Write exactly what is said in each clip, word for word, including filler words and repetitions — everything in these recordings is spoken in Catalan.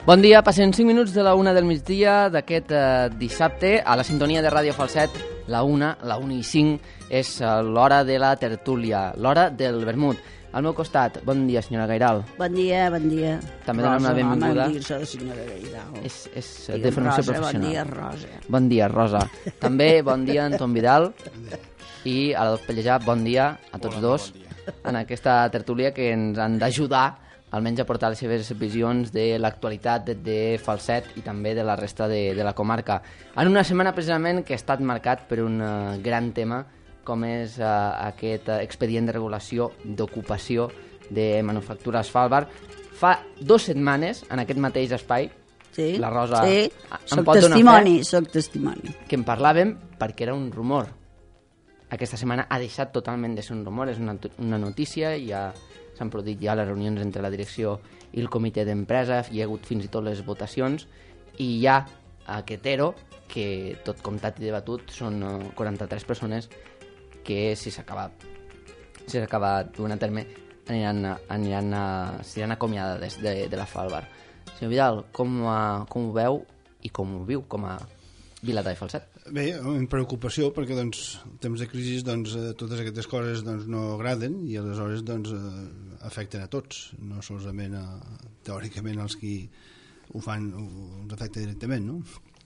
Bon dia, passen cinc minuts de la una del migdia d'aquest eh, dissabte a la sintonia de Ràdio Falset. La una, la una i cinc, és eh, l'hora de la tertúlia, l'hora del vermut. Al meu costat, bon dia, senyora Gairal. Bon dia, bon dia. També donem la benvinguda. Home, dir-se de senyora Gairal. És, és de formació Rosa, professional. Bon dia, Rosa. Bon dia, Rosa. També bon dia, Anton Vidal. I a la Pellejà, bon dia a tots Hola, dos bon dia. en aquesta tertúlia que ens han d'ajudar almenys a portar les seves visions de l'actualitat de, de Falset i també de la resta de, de la comarca. En una setmana precisament que ha estat marcat per un uh, gran tema com és uh, aquest uh, expedient de regulació d'ocupació de manufactures Falbar. Fa dues setmanes, en aquest mateix espai, Sí, la Rosa sí. em Soc pot donar testimoni, fe soc testimoni. que en parlàvem perquè era un rumor. Aquesta setmana ha deixat totalment de ser un rumor, és una, una notícia, ja s'han produït ja les reunions entre la direcció i el comitè d'empresa, hi ha hagut fins i tot les votacions, i hi ha aquest ERO, que tot comptat i debatut són quaranta-tres persones que si s'acaba si s'acaba duent a terme aniran, aniran a, seran acomiadades de, de la Falbar. Senyor Vidal, com, uh, com ho veu i com ho viu com a Vilatà i Falset? Bé, amb preocupació, perquè doncs, en temps de crisi doncs, totes aquestes coses doncs, no agraden i aleshores doncs, afecten a tots, no solament a, teòricament als qui ho fan, els afecta directament, no?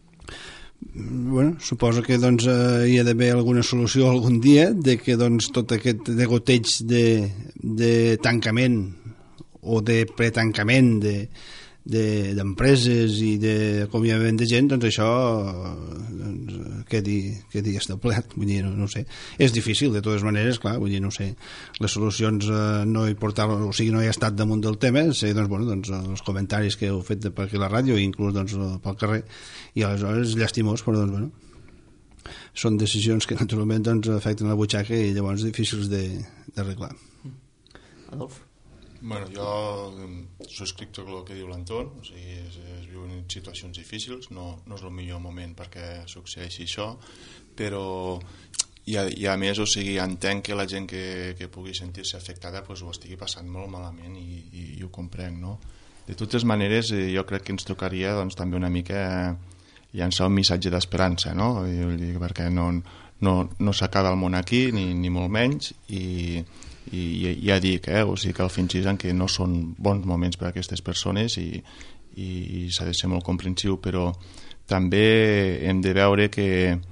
Bueno, suposo que doncs, hi ha d'haver alguna solució algun dia de que doncs, tot aquest degoteig de, de tancament o de pretancament de d'empreses de, i d'acomiadament de gent, doncs això doncs, quedi, quedi establert, vull dir, no, no sé, és difícil de totes maneres, clar, vull dir, no sé, les solucions eh, no hi portaven, o sigui, no hi ha estat damunt del tema, sé, doncs, bueno, doncs, els comentaris que heu fet per aquí a la ràdio i inclús doncs, pel carrer, i aleshores llastimós, però doncs, bueno, són decisions que naturalment doncs, afecten la butxaca i llavors difícils d'arreglar. Adolf? Bueno, jo subscric tot el que diu l'Anton, o sigui, es, es viuen situacions difícils, no, no és el millor moment perquè succeeixi això, però i a, i a més, o sigui, entenc que la gent que, que pugui sentir-se afectada pues, ho estigui passant molt malament i, i, i ho comprenc, no? De totes maneres, jo crec que ens tocaria doncs, també una mica llançar un missatge d'esperança, no? I, perquè no, no, no s'acaba el món aquí, ni, ni molt menys, i i ja dic, eh, o sigui que al fin sis que no són bons moments per a aquestes persones i, i, i s'ha de ser molt comprensiu, però també hem de veure que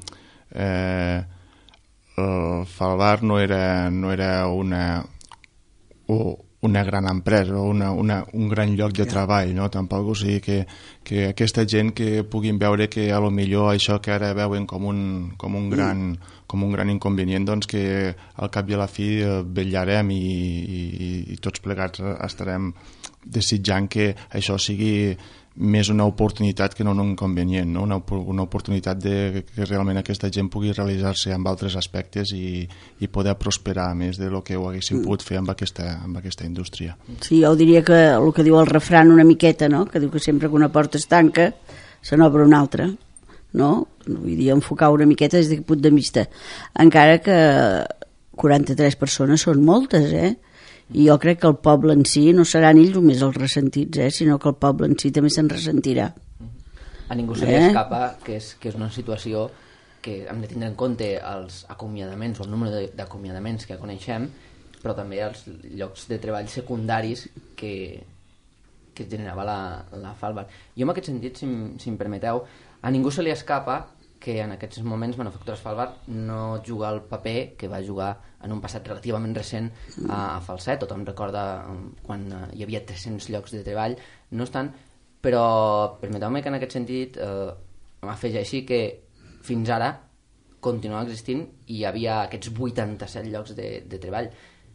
eh, el Falbar no era, no era una o, una gran empresa o una, una, un gran lloc de treball, no? Tampoc, o sigui que, que aquesta gent que puguin veure que a lo millor això que ara veuen com un, com un gran com un gran inconvenient, doncs que al cap i a la fi vetllarem i, i, i tots plegats estarem desitjant que això sigui més una oportunitat que no un inconvenient, no? Una, una oportunitat de que realment aquesta gent pugui realitzar-se en altres aspectes i, i poder prosperar més de lo que ho haguéssim pogut fer amb aquesta, amb aquesta indústria. Sí, jo diria que el que diu el refran una miqueta, no? Que diu que sempre que una porta es tanca se n'obre una altra, no? Vull dir, enfocar una miqueta des d'aquest punt de vista, encara que quaranta-tres persones són moltes, eh? I jo crec que el poble en si no seran ells només els ressentits, eh? Sinó que el poble en si també se'n ressentirà. A ningú se li eh? escapa que és, que és una situació que hem de tindre en compte els acomiadaments o el número d'acomiadaments que coneixem, però també els llocs de treball secundaris que, que generava la, la Falbar. Jo en aquest sentit, si, si em permeteu, a ningú se li escapa que en aquests moments Manufactures Falbar no juga el paper que va jugar en un passat relativament recent a, a Falset. Tothom recorda quan hi havia tres-cents llocs de treball, no estan, però permeteu-me que en aquest sentit eh, m'afegeixi que fins ara continuava existint i hi havia aquests vuitanta-set llocs de, de treball.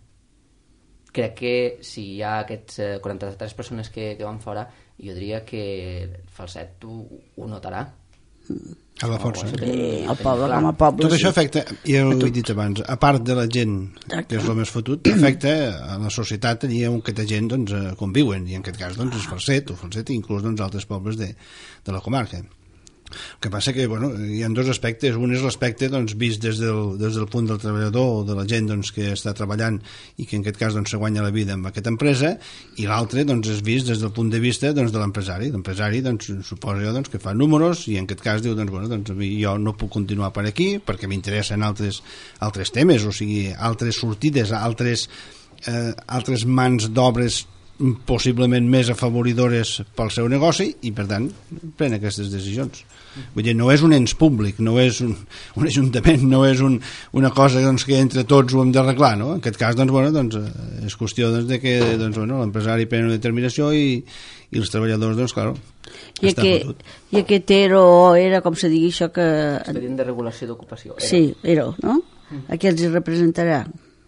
Crec que si hi ha aquests eh, quaranta-tres persones que, que van fora, jo diria que Falset ho, ho notarà. A la força. Sí, el poble com a poble. Tot això sí. afecta, ja ho he dit abans, a part de la gent que és el més fotut, afecta a la societat i a un que de gent doncs, conviuen, i en aquest cas doncs, és Falset, o Falset i inclús doncs, altres pobles de, de la comarca. El que passa que bueno, hi ha dos aspectes. Un és l'aspecte doncs, vist des del, des del punt del treballador o de la gent doncs, que està treballant i que en aquest cas doncs, se guanya la vida amb aquesta empresa, i l'altre doncs, és vist des del punt de vista doncs, de l'empresari. L'empresari doncs, suposa jo doncs, que fa números i en aquest cas diu doncs, bueno, doncs, jo no puc continuar per aquí perquè m'interessen altres, altres temes, o sigui, altres sortides, altres, eh, altres mans d'obres possiblement més afavoridores pel seu negoci i per tant pren aquestes decisions. Vull dir, no és un ens públic, no és un, un ajuntament, no és un, una cosa doncs, que entre tots ho hem d'arreglar, no? En aquest cas doncs, bueno, doncs, és qüestió doncs, de que doncs, bueno, l'empresari pren una determinació i, i els treballadors doncs, claro, I, està aquest, fotut. I aquest ERO era, com se digui això que... Expedient de regulació d'ocupació. ERO. Sí, ERO, no? A què els hi representarà?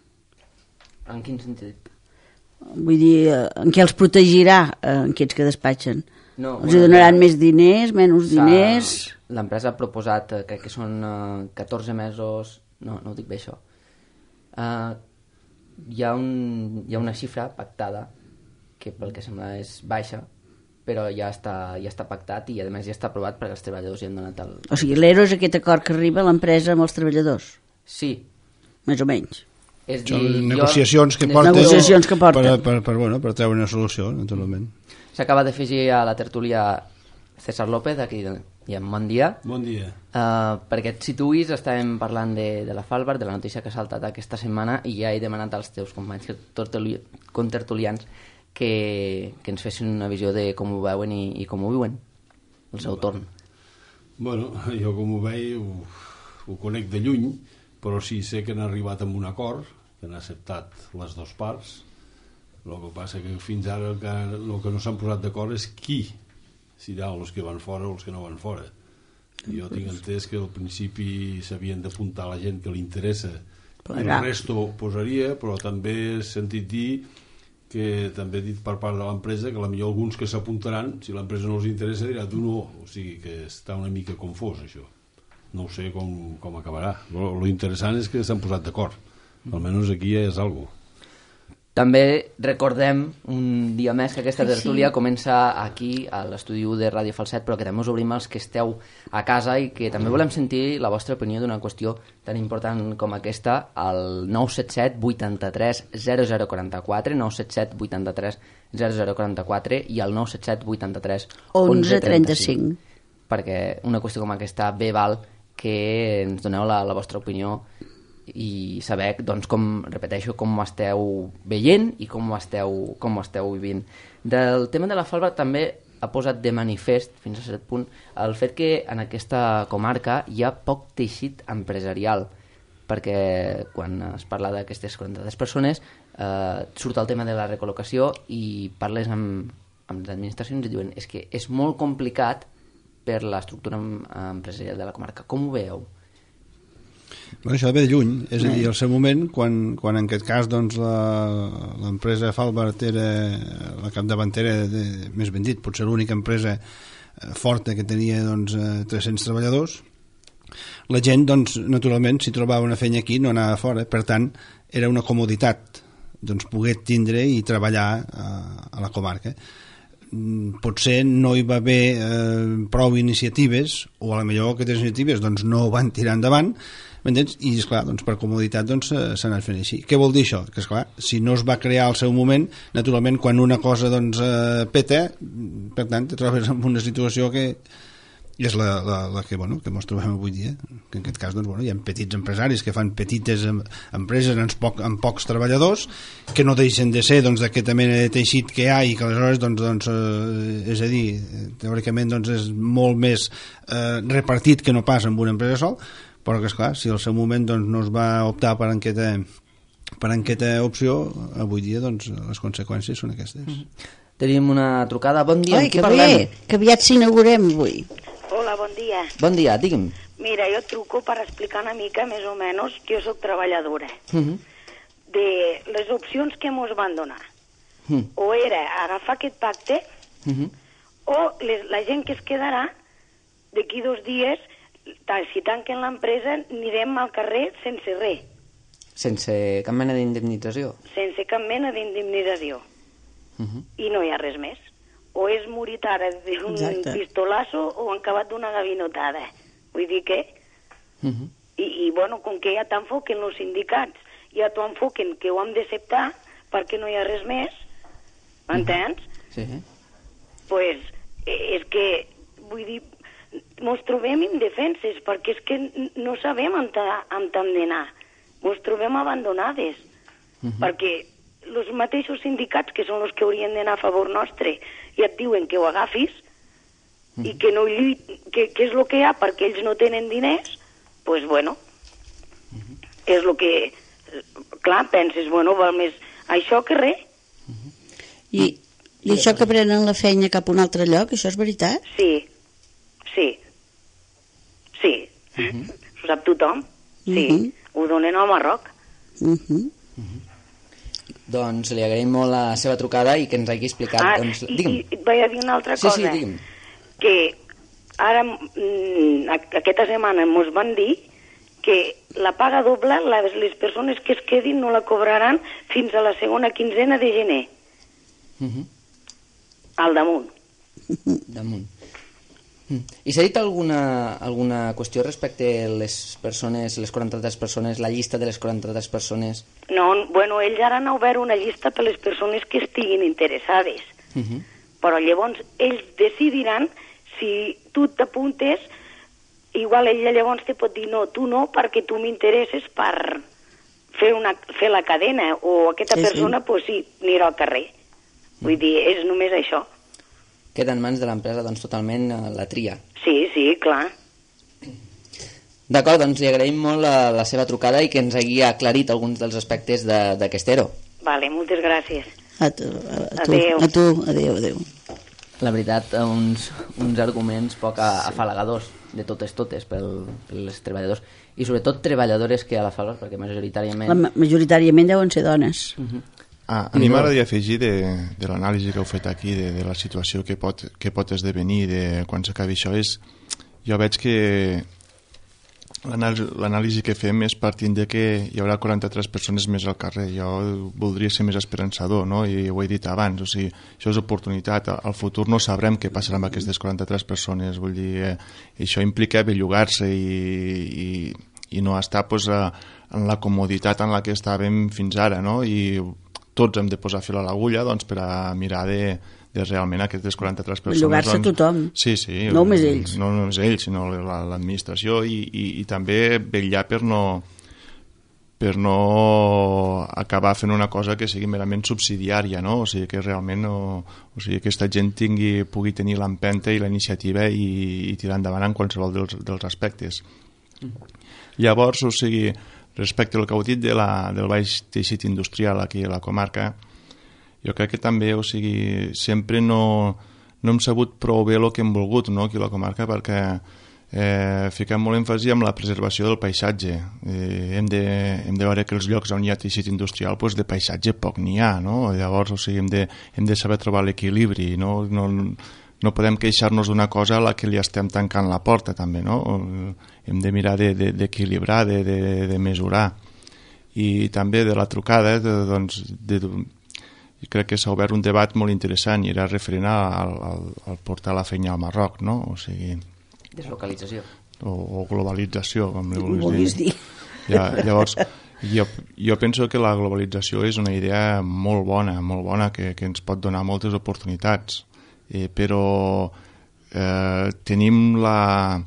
En quin sentit? Vull dir, en què els protegirà eh, en aquests que despatxen? No, els hi donaran més diners, menys diners? L'empresa ha proposat, eh, crec que són eh, catorze mesos... No, no ho dic bé, això. Eh, hi, ha un, hi ha una xifra pactada, que pel que sembla és baixa, però ja està, ja està pactat i a més ja està aprovat perquè els treballadors hi han donat el... O sigui, l'ERO és aquest acord que arriba a l'empresa amb els treballadors? Sí. Més o menys. És dir, Són negociacions que jo... porten, negociacions que porten. Per, per, per, bueno, per treure una solució, naturalment. S'acaba d'afegir a la tertúlia César López, aquí i en bon dia. Bon dia. Uh, perquè et situïs, estàvem parlant de, de la Falbar, de la notícia que ha saltat aquesta setmana, i ja he demanat als teus companys contertulians que, que ens fessin una visió de com ho veuen i, i com ho viuen, el seu torn. Bueno, jo com ho veig ho, ho conec de lluny, però sí sé que han arribat amb un acord, que han acceptat les dues parts. El que passa que fins ara el que, el que no s'han posat d'acord és qui, si hi ha els que van fora o els que no van fora. Jo tinc entès que al principi s'havien d'apuntar la gent que li interessa i el resto posaria, però també he sentit dir que també he dit per part de l'empresa que potser alguns que s'apuntaran, si l'empresa no els interessa dirà tu no, o sigui que està una mica confós això. No sé com, com acabarà. Lo interessant és que s'han posat d'acord, almenys aquí ja és alguna cosa. També recordem un dia més que aquesta tertúlia sí. comença aquí a l'estudi de Ràdio Falset, però que també us obrim els que esteu a casa i que també volem sentir la vostra opinió d'una qüestió tan important com aquesta al nou set set vuitanta-tres zero zero quaranta-quatre, nou set set vuitanta-tres zero zero quaranta-quatre i al nou set set vuitanta-tres onze trenta-cinc, perquè una qüestió com aquesta bé val que ens doneu la, la vostra opinió i saber, doncs, com, repeteixo, com ho esteu veient i com ho esteu, com ho esteu vivint. Del tema de la Falba també ha posat de manifest, fins a cert punt, el fet que en aquesta comarca hi ha poc teixit empresarial, perquè quan es parla d'aquestes quaranta-tres persones eh, surt el tema de la recol·locació i parles amb, amb les administracions i diuen és que és molt complicat per l'estructura empresarial de la comarca. Com ho veieu? Bueno, això ve de lluny, és a dir, al seu moment, quan, quan en aquest cas doncs, l'empresa Falbart era la capdavantera, de, més ben dit, potser l'única empresa eh, forta que tenia doncs, eh, tres-cents treballadors, la gent, doncs, naturalment, si trobava una feina aquí no anava fora, per tant, era una comoditat doncs, poder tindre i treballar a, a la comarca. Potser no hi va haver eh, prou iniciatives, o a la millor aquestes iniciatives doncs, no van tirar endavant, m'entens? I esclar, doncs, per comoditat doncs, s'ha anat fent així. Què vol dir això? Que esclar, si no es va crear al seu moment, naturalment quan una cosa doncs, eh, peta, per tant te trobes en una situació que és la, la, la que, bueno, que ens trobem avui dia, que en aquest cas doncs, bueno, hi ha petits empresaris que fan petites em, empreses amb, poc, amb pocs treballadors que no deixen de ser doncs, d'aquesta mena de teixit que hi ha i que aleshores doncs, doncs, eh, és a dir, teòricament doncs, és molt més eh, repartit que no pas amb una empresa sol, però que esclar, si al seu moment doncs, no es va optar per aquesta, per aquesta opció, avui dia doncs, les conseqüències són aquestes. Mm-hmm. Tenim una trucada. Bon dia, Ai, amb qui que parlem? bé, que aviat s'inaugurem avui. Hola, bon dia. Bon dia, digui'm. Mira, jo truco per explicar una mica, més o menys, que jo soc treballadora. Mm-hmm. De les opcions que mos van donar. Mm. O era agafar aquest pacte, Mm-hmm. o les, la gent que es quedarà, d'aquí dos dies, si tanquen l'empresa, anirem al carrer sense res. Sense cap mena d'indemnització? Sense cap mena d'indemnització. Mm-hmm. I no hi ha res més. o és morit ara d'un pistolazo o han acabat d'una gavinotada. Vull dir que... Uh -huh. I, I, bueno, com que ja t'enfoquen els sindicats, ja t'ho enfoquen que ho hem d'acceptar perquè no hi ha res més, m'entens? Sí. Pues, és que, vull dir, mos trobem indefenses, perquè és que no sabem on hem d'anar. Mos trobem abandonades, uh -huh. perquè els mateixos sindicats, que són els que haurien d'anar a favor nostre, ja et diuen que ho agafis, uh -huh. i que no lluit, que, que és el que hi ha perquè ells no tenen diners, pues bueno, uh -huh. és el que... Clar, penses, bueno, val més això que res. Uh -huh. I, I això que prenen la feina cap a un altre lloc, això és veritat? Sí, sí, sí, uh -huh. ho sap tothom, sí, uh -huh. ho donen al Marroc. Uh -huh. Uh -huh. Doncs li agraïm molt la seva trucada i que ens hagi explicat. Ah, doncs, i, i et vaig a dir una altra sí, cosa, sí, digue'm. Que ara, mm, aquesta setmana mos van dir que la paga doble, les, les persones que es quedin no la cobraran fins a la segona quinzena de gener. Uh -huh. Al damunt. Damunt. Mm. I s'ha dit alguna, alguna qüestió respecte a les persones, les quaranta-tres persones, la llista de les quaranta-tres persones? No, bueno, ells ara han obert una llista per les persones que estiguin interessades. Uh -huh. Però llavors ells decidiran si tu t'apuntes, igual ella llavors te pot dir no, tu no, perquè tu m'interesses per fer, una, fer la cadena, o aquesta sí, persona, sí. Pues sí, anirà al carrer. Vull dir, és només això. Queda en mans de l'empresa, doncs, totalment la tria. Sí, sí, clar. D'acord, doncs li agraïm molt la, la seva trucada i que ens hagi aclarit alguns dels aspectes d'aquest E R O. Vale, moltes gràcies. A tu, a tu, adéu. A tu, adéu, adéu. La veritat, uns, uns arguments poc afalagadors de totes totes pel, pels treballadors i sobretot treballadores que a la falga, perquè majoritàriament... La, majoritàriament deuen ser dones. Uh -huh. Ah, a mi m'agradaria afegir de, de l'anàlisi que heu fet aquí, de, de la situació que pot, que pot esdevenir de quan s'acabi això. És, jo veig que l'anàlisi que fem és partint de que hi haurà quaranta-tres persones més al carrer. Jo voldria ser més esperançador, no? I ho he dit abans, o sigui, això és oportunitat. Al futur no sabrem què passarà amb aquestes quaranta-tres persones, vull dir, eh, això implica bellugar-se i, i, i no estar pues, a, en la comoditat en la que estàvem fins ara, no? I tots hem de posar fil a l'agulla doncs, per a mirar de, de realment aquestes quaranta-tres persones... Bellugar-se doncs, tothom. Sí, sí. No només ells. No només ells, sinó l'administració i, i, i també vetllar per no, per no acabar fent una cosa que sigui merament subsidiària, no? O sigui, que realment no, o sigui, que aquesta gent tingui, pugui tenir l'empenta i la iniciativa i, i tirar endavant en qualsevol dels, dels aspectes. Mm. Llavors, o sigui... Respecte al que heu dit de la, del baix teixit industrial aquí a la comarca, jo crec que també, o sigui, sempre no, no hem sabut prou bé el que hem volgut, no?, aquí a la comarca, perquè eh, fiquem molt èmfasi en la preservació del paisatge. Eh, hem, de, hem de veure que els llocs on hi ha teixit industrial, pues, de paisatge poc n'hi ha, no? Llavors, o sigui, hem de, hem de saber trobar l'equilibri, no? No, no podem queixar-nos d'una cosa a la que li estem tancant la porta, també, no? Hem de mirar d'equilibrar, de, de, de, de mesurar. I també de la trucada, de, doncs, de, de, crec que s'ha obert un debat molt interessant i era referent al, al, al portar la feina al Marroc, no? O sigui... Deslocalització. O, o globalització, com li vulguis, vulguis dir. dir. Ja, llavors, jo, jo penso que la globalització és una idea molt bona, molt bona, que, que ens pot donar moltes oportunitats. Eh, però eh, tenim la,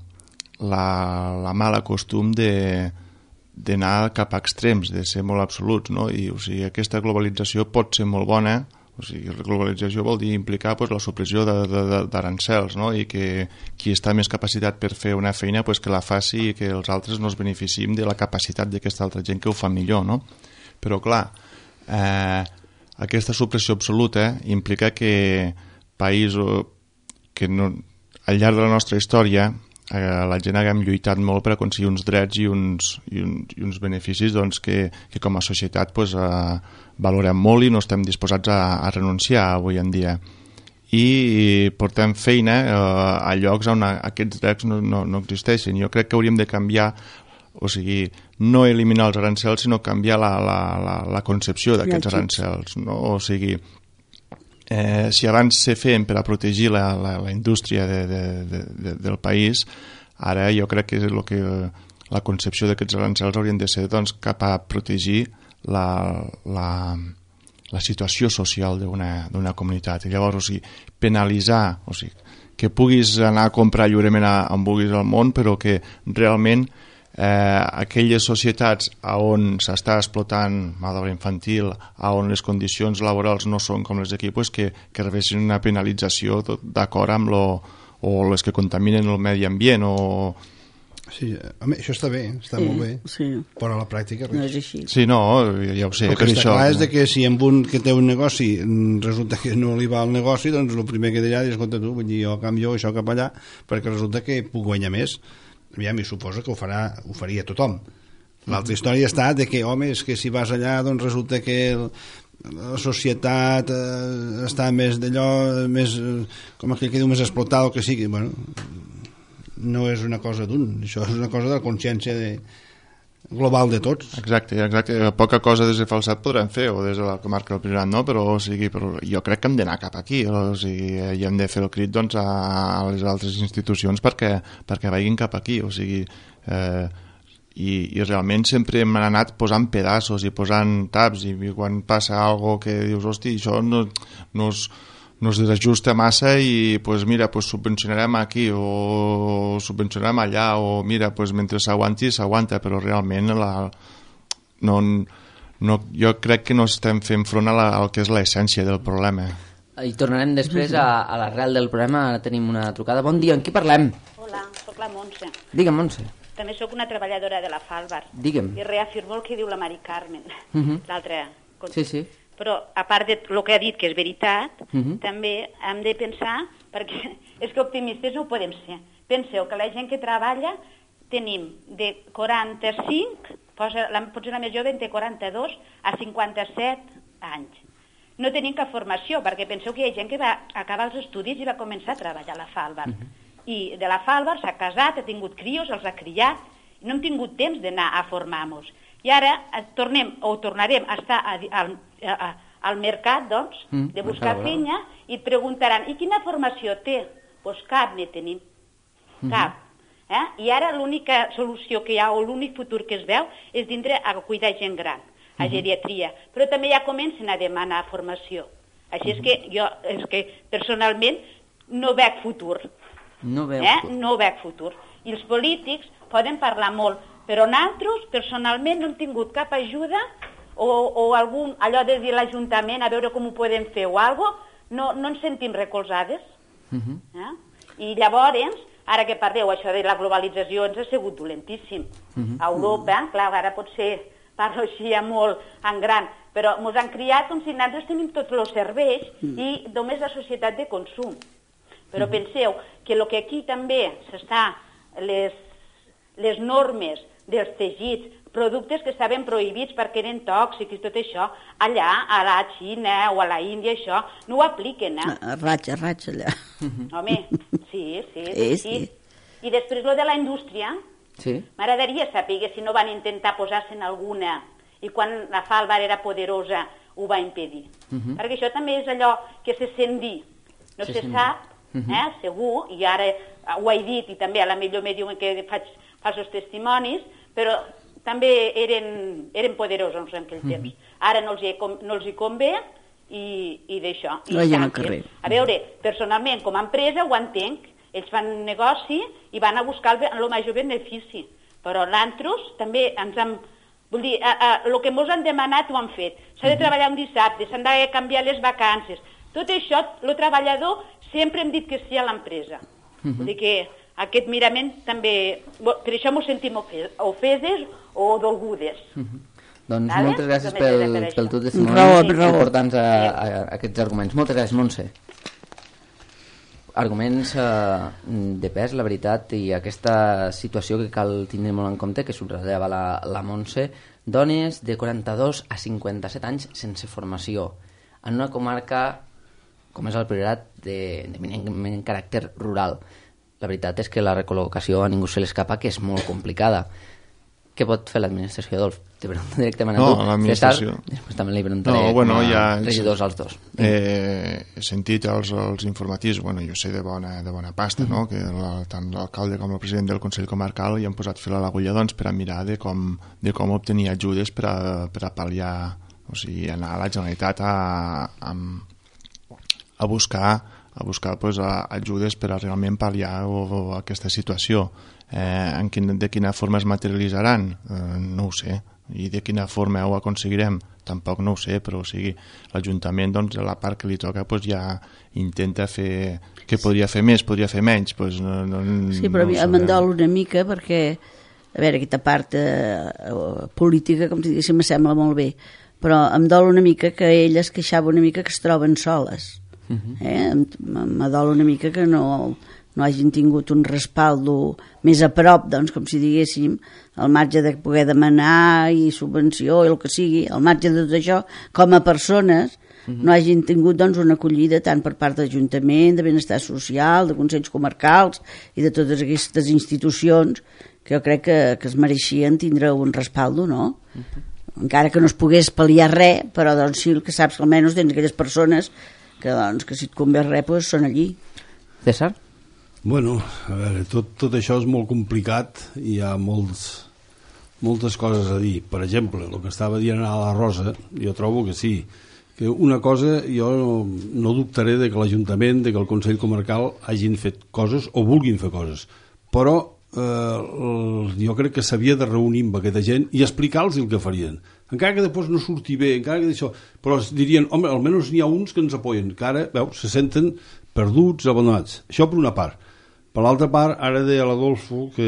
la, la mala costum de d'anar cap a extrems, de ser molt absoluts, no? I, o sigui, aquesta globalització pot ser molt bona, o sigui, la globalització vol dir implicar pues, la supressió d'arancels, no? I que qui està més capacitat per fer una feina pues, que la faci i que els altres no es beneficiem de la capacitat d'aquesta altra gent que ho fa millor, no? Però clar, eh, aquesta supressió absoluta implica que països que no, al llarg de la nostra història eh, la gent haguem lluitat molt per aconseguir uns drets i uns, i uns, i uns beneficis doncs, que, que com a societat pues, eh, valorem molt i no estem disposats a, a renunciar avui en dia. I, i portem feina eh, a llocs on aquests drets no, no, no existeixen. Jo crec que hauríem de canviar, o sigui, no eliminar els arancels, sinó canviar la, la, la, la concepció d'aquests arancels, no? O sigui, eh, si abans se feien per a protegir la, la, la indústria de, de, de, de, del país, ara jo crec que és el que la concepció d'aquests arancels haurien de ser doncs, cap a protegir la, la, la situació social d'una comunitat. I llavors, o sigui, penalitzar, o sigui, que puguis anar a comprar lliurement on vulguis al món, però que realment eh, aquelles societats on s'està explotant mà d'obra infantil, on les condicions laborals no són com les d'aquí, pues que, que rebessin una penalització d'acord amb lo, o les que contaminen el medi ambient o... Sí, home, això està bé, està sí, molt bé, sí. però a la pràctica res. No és així. Sí, no, ja ho sé. El que està això, clar és de que si amb un que té un negoci resulta que no li va el negoci, doncs el primer que dirà és, escolta tu, vull dir, jo canvio això cap allà, perquè resulta que puc guanyar més. Aviam, i suposa que ho, farà, ho faria tothom. L'altra història està de que, home, és que si vas allà, doncs resulta que el, la societat eh, està més d'allò, més, com aquell que diu, més explotada o que sigui. Bueno, no és una cosa d'un, això és una cosa de la consciència de, global de tots. Exacte, exacte. Poca cosa des de Falset podrem fer, o des de la comarca del Priorat no, però, o sigui, però jo crec que hem d'anar cap aquí, o sigui, i hem de fer el crit doncs, a les altres institucions perquè, perquè vagin cap aquí, o sigui, eh, i, i realment sempre hem anat posant pedaços i posant taps, i quan passa algo que dius, hosti, això no, no és no es desajusta massa i pues mira, pues subvencionarem aquí o subvencionarem allà o mira, pues mentre s'aguanti s'aguanta, però realment la, no, no, jo crec que no estem fent front a la, al que és l'essència del problema. I tornarem després a, a l'arrel del problema. Ara tenim una trucada. Bon dia, amb qui parlem? Hola, sóc la Montse. Digue'm, Montse. També sóc una treballadora de la Falbar. Digue'm. I reafirmo el que diu la Mari Carmen, Uh -huh. l'altra. Sí, sí. Però, a part de el que ha dit, que és veritat, Uh -huh. també hem de pensar, perquè és que optimistes no ho podem ser. Penseu que la gent que treballa tenim de quaranta-cinc, posa, la, potser la més jove, entre quaranta-dos a cinquanta-set anys. No tenim cap formació, perquè penseu que hi ha gent que va acabar els estudis i va començar a treballar a la Falbar. Uh -huh. I de la Falbar s'ha casat, ha tingut crios, els ha criat, i no hem tingut temps d'anar a formar-nos. I ara tornem, o tornarem a estar a, a, a, al mercat, doncs, mm, de buscar feina, i et preguntaran, i quina formació té? Doncs pues cap ne tenim, cap. Mm-hmm. Eh? I ara l'única solució que hi ha, o l'únic futur que es veu, és dintre a cuidar gent gran, a mm-hmm. geriatria. Però també ja comencen a demanar formació. Així mm-hmm. és que jo, és que personalment, no veig futur. No veu eh? futur. No veig futur. I els polítics poden parlar molt, però nosaltres, personalment, no hem tingut cap ajuda o, o algun, allò de dir l'Ajuntament a veure com ho podem fer o alguna cosa, no, no ens sentim recolzades. Uh-huh. eh? I llavors, ara que parleu això de la globalització, ens ha sigut dolentíssim. Uh-huh. A Europa, clar, ara potser parlo així molt en gran, però ens han criat com si nosaltres tenim tots els serveis uh-huh. i només la societat de consum. Però uh-huh. penseu que el que aquí també s'està, les, les normes dels teixits, productes que estaven prohibits perquè eren tòxics i tot això, allà, a la Xina o a la Índia, això, no ho apliquen, eh? A raig, a raig, allà. Home, sí, sí, sí. Sí, sí. sí. I després lo de la indústria, sí. m'agradaria saber si no van intentar posar-se en alguna i quan la Falbar era poderosa ho va impedir. Uh -huh. Perquè això també és allò que se sent dir. No se, se sent sap, uh -huh. eh, segur, i ara ho he dit i també a la millor me diuen que faig falsos testimonis, però també eren, eren poderosos en aquell temps. Uh-huh. Ara no els, hi, no els hi convé i, i d'això. A veure, personalment, com a empresa ho entenc, ells fan negoci i van a buscar el, el major benefici, però l'altres també ens han... Vull dir, a, a, el que ens han demanat ho han fet. S'ha de treballar un dissabte, s'han de canviar les vacances. Tot això, el treballador, sempre hem dit que sí a l'empresa. Uh-huh. Vull dir que aquest mirament també... Per això ens sentim ofeses o dolgudes. Uh-huh. Doncs vale? moltes gràcies no pel, per pel teu testimoni i portar-nos a, a, a aquests arguments. Moltes gràcies, Montse. Arguments eh, de pes, la veritat, i aquesta situació que cal tindre molt en compte, que subratllava la, la Montse, dones de quaranta-dos a cinquanta-set anys sense formació, en una comarca com és el Priorat d'eminent caràcter rural. La veritat és que la recol·locació a ningú se l'escapa, que és molt complicada. què pot fer l'administració, Adolf? Te pregunto directament a no, tu. l'administració... Després també li preguntaré no, bueno, com a ja, regidors als dos. Eh, he sentit els, els informatius, bueno, jo sé de bona, de bona pasta, no? Que la, tant l'alcalde com el president del Consell Comarcal hi han posat fil a l'agulla, doncs, per a mirar de com, de com obtenir ajudes per a, per a pal·liar, o sigui, anar a la Generalitat a, a, a buscar, a buscar pues, a, ajudes per a realment pal·liar o, o aquesta situació. Eh, en quin, de quina forma es materialitzaran? Eh, no ho sé. I de quina forma ho aconseguirem? Tampoc no ho sé, però o sigui, l'Ajuntament, doncs, la part que li toca doncs, ja intenta fer... Què podria fer més, podria fer menys? Doncs, no, no, sí, però no me'n dol una mica perquè, a veure, aquesta part eh, política, com si diguéssim, me sembla molt bé, però em dol una mica que ell es queixava una mica que es troben soles. Uh-huh. eh? Me dol una mica que no... no hagin tingut un respaldo més a prop, doncs, com si diguéssim, al marge de poder demanar i subvenció i el que sigui, al marge de tot això, com a persones, uh-huh. no hagin tingut doncs, una acollida tant per part de l'Ajuntament, de Benestar Social, de Consells Comarcals i de totes aquestes institucions que jo crec que, que es mereixien tindre un respaldo, no? Uh-huh. Encara que no es pogués pal·liar res, però doncs sí que saps que almenys tens aquelles persones que, doncs, que si et convé res doncs, són allí. César? Bueno, a veure, tot, tot això és molt complicat i hi ha molts, moltes coses a dir. Per exemple, el que estava dient a la Rosa, jo trobo que sí, que una cosa, jo no, no dubtaré de que l'Ajuntament, de que el Consell Comarcal hagin fet coses o vulguin fer coses, però eh, jo crec que s'havia de reunir amb aquesta gent i explicar-los el que farien. Encara que després no surti bé, encara que això, però dirien, home, almenys n'hi ha uns que ens apoyen, que ara, veus, se senten perduts, abandonats. Això per una part. Per l'altra part, ara deia l'Adolfo que...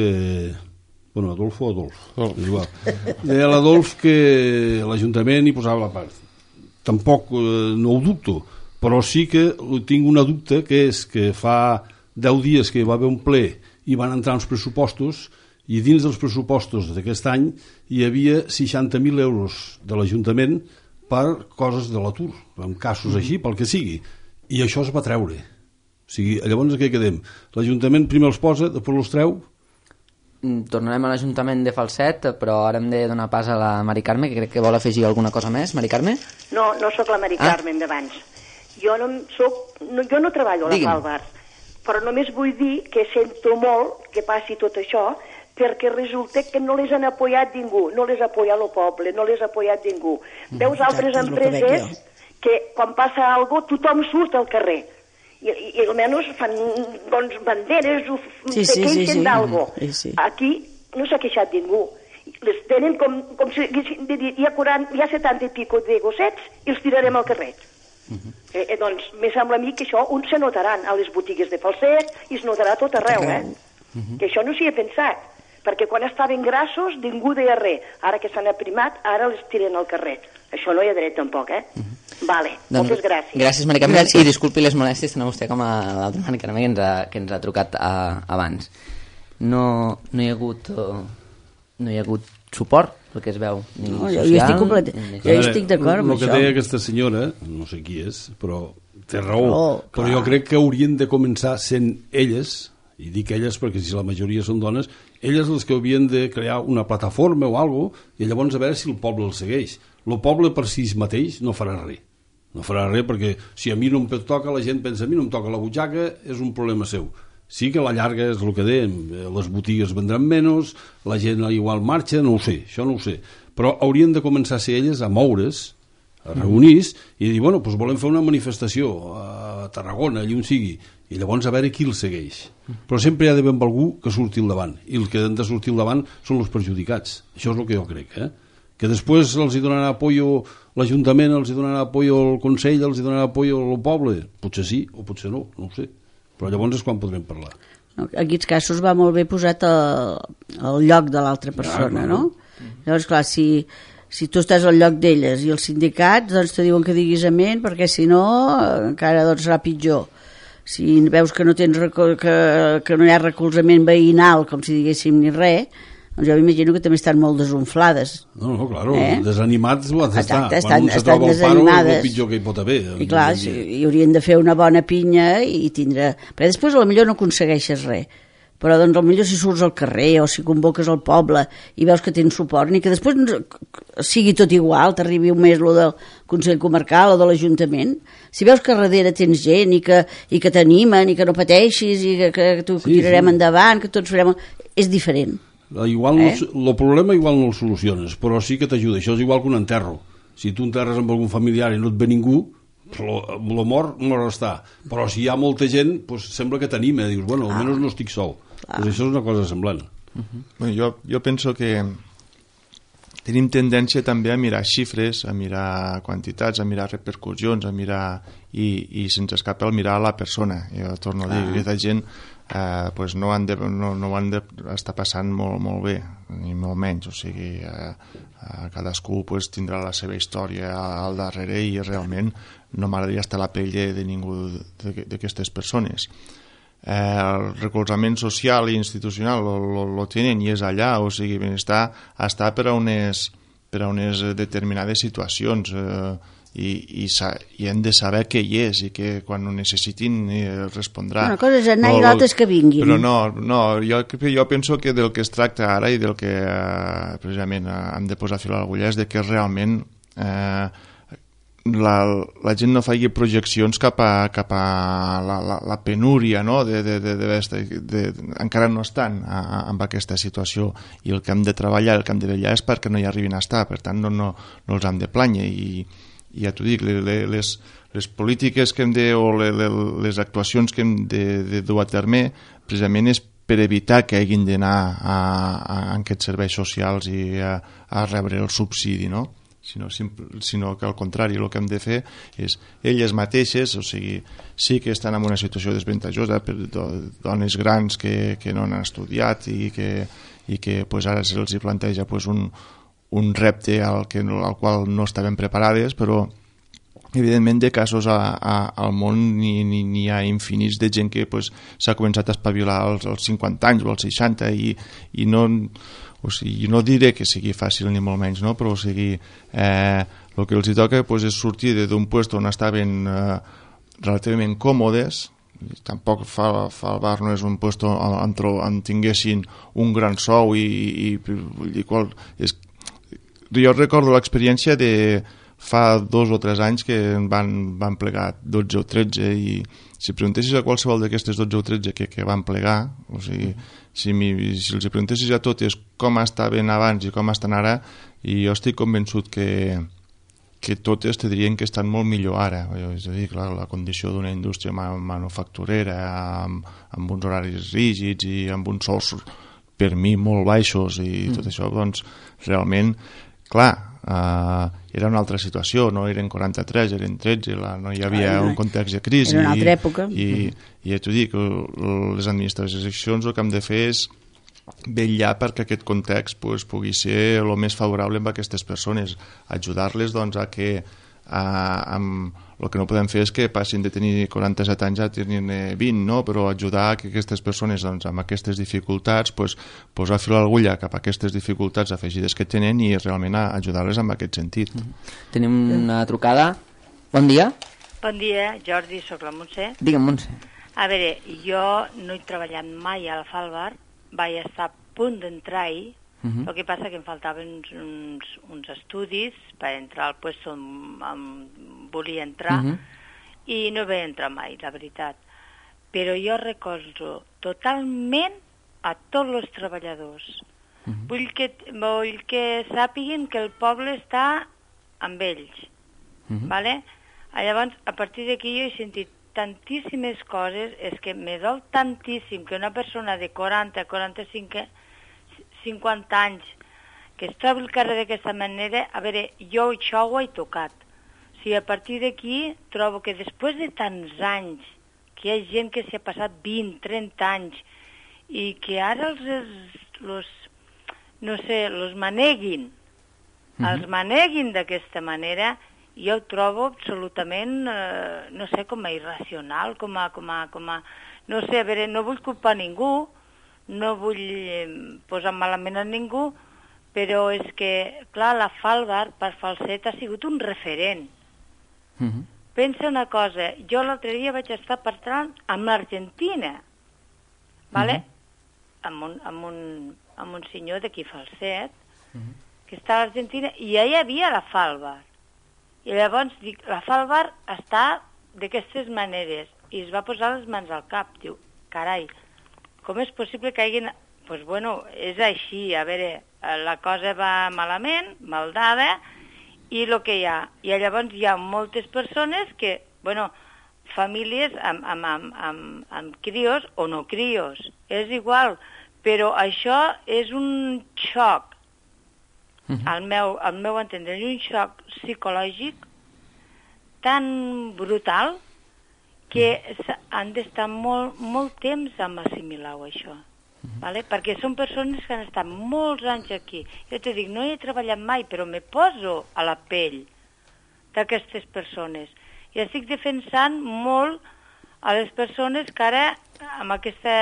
Bueno, Adolfo o Adolf? Oh. Igual. Deia l'Adolf que l'Ajuntament hi posava la part. Tampoc eh, no ho dubto, però sí que tinc una dubte, que és que fa deu dies que hi va haver un ple i van entrar uns pressupostos i dins dels pressupostos d'aquest any hi havia seixanta mil euros de l'Ajuntament per coses de l'atur, en casos així, pel que sigui. I això es va treure. O sigui, llavors què quedem? L'Ajuntament primer els posa, després els treu? Tornarem a l'Ajuntament de Falset, però ara hem de donar pas a la Mari Carme, que crec que vol afegir alguna cosa més. Mari Carme? No, no sóc la Mari Carme ah. d'abans. Jo no, soc, no, jo no treballo a la Falbars, però només vull dir que sento molt que passi tot això, perquè resulta que no les han apoyat ningú, no les ha apoyat el poble, no les ha apoyat ningú. Mm, Veus altres empreses que, que quan passa alguna cosa tothom surt al carrer. I, i almenys fan doncs, banderes o sí, se sí, queixen sí, sí. d'algo. Sí, sí. Aquí no s'ha queixat ningú. Les tenen com, com si hi ha, quaranta, hi ha setanta i pico de gossets i els tirarem al carrer. Uh-huh. eh, eh, doncs me sembla a mi que això uns se notaran a les botigues de Falset i es notarà tot arreu, eh? Uh-huh. Que això no s'hi ha pensat, perquè quan estaven grassos ningú deia res. Ara que s'han aprimat, ara les tiren al carrer. Això no hi ha dret tampoc, eh? Uh-huh. Vale, doncs, moltes gràcies. Gràcies, Mari Carme, i disculpi les molèsties tant a vostè com a l'altra Mari Carme que ens ha, que ens ha trucat a, abans. No, no hi ha hagut uh, no hi ha hagut suport, el que es veu, ni no, social... Jo estic, complet... ni... jo estic d'acord amb això. El que deia aquesta senyora, no sé qui és, però té raó, oh, però jo crec que haurien de començar sent elles, i dic elles perquè si la majoria són dones, elles les que haurien de crear una plataforma o alguna cosa, i llavors a veure si el poble el segueix. El poble per si mateix no farà res. No farà res perquè si a mi no em toca, la gent pensa a mi no em toca la butxaca, és un problema seu. Sí que a la llarga és el que dèiem, les botigues vendran menys, la gent igual marxa, no ho sé, això no ho sé. Però haurien de començar a ser elles a moure's, a reunir-se i dir, bueno, doncs volem fer una manifestació a Tarragona, allà on sigui, i llavors a veure qui el segueix. Però sempre hi ha d'haver algú que surti al davant, i el que han de sortir al davant són els perjudicats. Això és el que jo crec, eh? Que després els hi donarà apoyo l'Ajuntament, els hi donarà apoyo el Consell, els hi donarà apoyo el poble. Potser sí o potser no, no ho sé. Però llavors és quan podrem parlar. No, en aquests casos va molt bé posat al, al lloc de l'altra persona, ja, no? no? Llavors, clar, si, si tu estàs al lloc d'elles i els sindicats doncs te diuen que diguis amén perquè si no encara doncs serà pitjor. Si veus que no, tens recol- que, que no hi ha recolzament veïnal, com si diguéssim ni res, doncs jo m'imagino que també estan molt desunflades. No, no, clar, eh? desanimats ho has d'estar. Estan, Quan un se troba al paro és el pitjor que hi pot haver. I clar, si, hi haurien de fer una bona pinya i tindre... Perquè després a lo millor no aconsegueixes res, però doncs potser si surts al carrer o si convoques al poble i veus que tens suport, ni que després sigui tot igual, t'arribi un mes lo del Consell Comarcal o de l'Ajuntament, si veus que darrere tens gent i que, i que t'animen i que no pateixis i que, que t'ho Sí, tirarem sí. endavant, que tots farem... és diferent. Igual no, Eh? el problema igual no el soluciones, però sí que t'ajuda. Això és igual que un enterro. Si tu enterres amb algun familiar i no et ve ningú, el mort mort està. Però si hi ha molta gent, pues, sembla que t'anima. Dius, bueno, almenys no estic sol. Pues això és una cosa semblant. Bueno, jo, jo penso que tenim tendència també a mirar xifres, a mirar quantitats, a mirar repercussions, a mirar i, i se'ns escapa el mirar a la persona. Jo torno a dir, aquesta gent eh, pues no, han de, no, no ho han d'estar passant molt, molt bé, ni molt menys. O sigui, eh, eh, cadascú pues, tindrà la seva història al darrere i realment no m'agradaria estar a la pell de, de ningú d'aquestes persones. Eh, el recolzament social i institucional lo, lo, lo tenen i és allà, o sigui, està, està per a unes, per a unes determinades situacions eh, i, i, sa, i hem de saber què hi és i que quan ho necessitin eh, respondrà. Una cosa és anar i l'altra és que vinguin. Però no, no jo, jo penso que del que es tracta ara i del que eh, precisament eh, hem de posar fil a l'agulla és de que realment eh, La, la gent no faci projeccions cap a, cap a la, la, la penúria, no? de, de, de, de, de, de, encara no estan a, a, amb aquesta situació i el que hem de treballar, el que hem de vetllar és perquè no hi arribin a estar, per tant no, no, no els hem de plànyer i, i ja t'ho dic, les, les polítiques que hem de, o les, les actuacions que hem de, de dur a terme precisament és per evitar que hagin d'anar a, a, a aquests serveis socials i a, a rebre el subsidi, no? Sinó, sinó que al contrari el que hem de fer és elles mateixes, o sigui, sí que estan en una situació desventajosa per dones grans que, que no han estudiat i que, i que pues, ara se'ls planteja pues, un, un repte al, que, al qual no estaven preparades, però evidentment de casos a, a, al món n'hi, n'hi ha infinits de gent que pues, s'ha començat a espavilar als, als cinquanta anys o als seixanta i, i no... O sigui, no diré que sigui fàcil ni molt menys, no? Però o sigui, eh, el que els hi toca pues, és sortir d'un lloc on estaven eh, relativament còmodes, tampoc fa, fa el bar no és un lloc on, on, on tinguessin un gran sou i, i, i qual, és, jo recordo l'experiència de fa dos o tres anys que van, van plegar dotze o tretze i si preguntessis a qualsevol d'aquestes dotze o tretze que, que van plegar, o sigui, si, mi, si els preguntessis a totes com estaven abans i com estan ara, i jo estic convençut que, que totes te dirien que estan molt millor ara. És a dir, clar, la condició d'una indústria manufacturera amb, amb uns horaris rígids i amb uns sous per mi molt baixos i tot mm. això, doncs realment, clar, Uh, era una altra situació, no eren quaranta-tres, eren tretze, la, no hi havia un context de crisi. Era una altra època. I, i ja t'ho dic, les administracions el que hem de fer és vetllar perquè aquest context pues, pugui ser el més favorable amb aquestes persones, ajudar-les doncs, a que a, amb, el que no podem fer és que passin de tenir quaranta-set anys a tenir vint, no? Però ajudar a que aquestes persones doncs, amb aquestes dificultats pues, posar fil a l'agulla cap a aquestes dificultats afegides que tenen i realment a ajudar-les en aquest sentit. Mm-hmm. Tenim una trucada. Bon dia. Bon dia, Jordi, sóc la Montse. Digue'm, Montse. A veure, jo no he treballat mai a la Falbar, vaig estar a punt d'entrar-hi. Uh-huh. El que passa que em faltaven uns, uns, uns estudis per entrar al lloc on, on volia entrar uh-huh. i no vaig entrar mai, la veritat. Però jo recolzo totalment a tots els treballadors. Uh-huh. Vull, que, vull que sàpiguen que el poble està amb ells. Uh-huh. Vale? Llavors, a partir d'aquí jo he sentit tantíssimes coses, és que me dol tantíssim que una persona de quaranta, quaranta-cinc, cinquanta anys que es trobi al carrer d'aquesta manera, a veure, jo això ho he tocat. O sigui, a partir d'aquí trobo que després de tants anys, que hi ha gent que s'ha passat vint, trenta anys, i que ara els, els no sé, els maneguin, mm-hmm. els maneguin d'aquesta manera, jo ho trobo absolutament, eh, no sé, com a irracional, com a, com a, com a, no sé, a veure, no vull culpar ningú, no vull posar malament a ningú, però és que, clar, la Falbar per Falset ha sigut un referent. Mm-hmm. Pensa una cosa, jo l'altre dia vaig estar parlant amb l'Argentina, ¿vale? Mm-hmm. amb un, amb un, amb un senyor d'aquí Falset, uh-huh. que està a l'Argentina, i ja hi havia la Falbar. I llavors dic, la Falbar està d'aquestes maneres, i es va posar les mans al cap, diu, carai, com és possible que hagin... Doncs pues bueno, és així, a veure, la cosa va malament, maldada, i el que hi ha. I llavors hi ha moltes persones que, bueno, famílies amb, amb, amb, amb, amb crios o no crios, és igual, però això és un xoc, uh-huh. al, meu, al meu entendre, és un xoc psicològic tan brutal que uh-huh. han d'estar molt, molt temps amb assimilar-ho, això. Uh-huh. Vale? Perquè són persones que han estat molts anys aquí. Jo te dic, no he treballat mai, però me poso a la pell d'aquestes persones. I estic defensant molt a les persones que ara, amb aquesta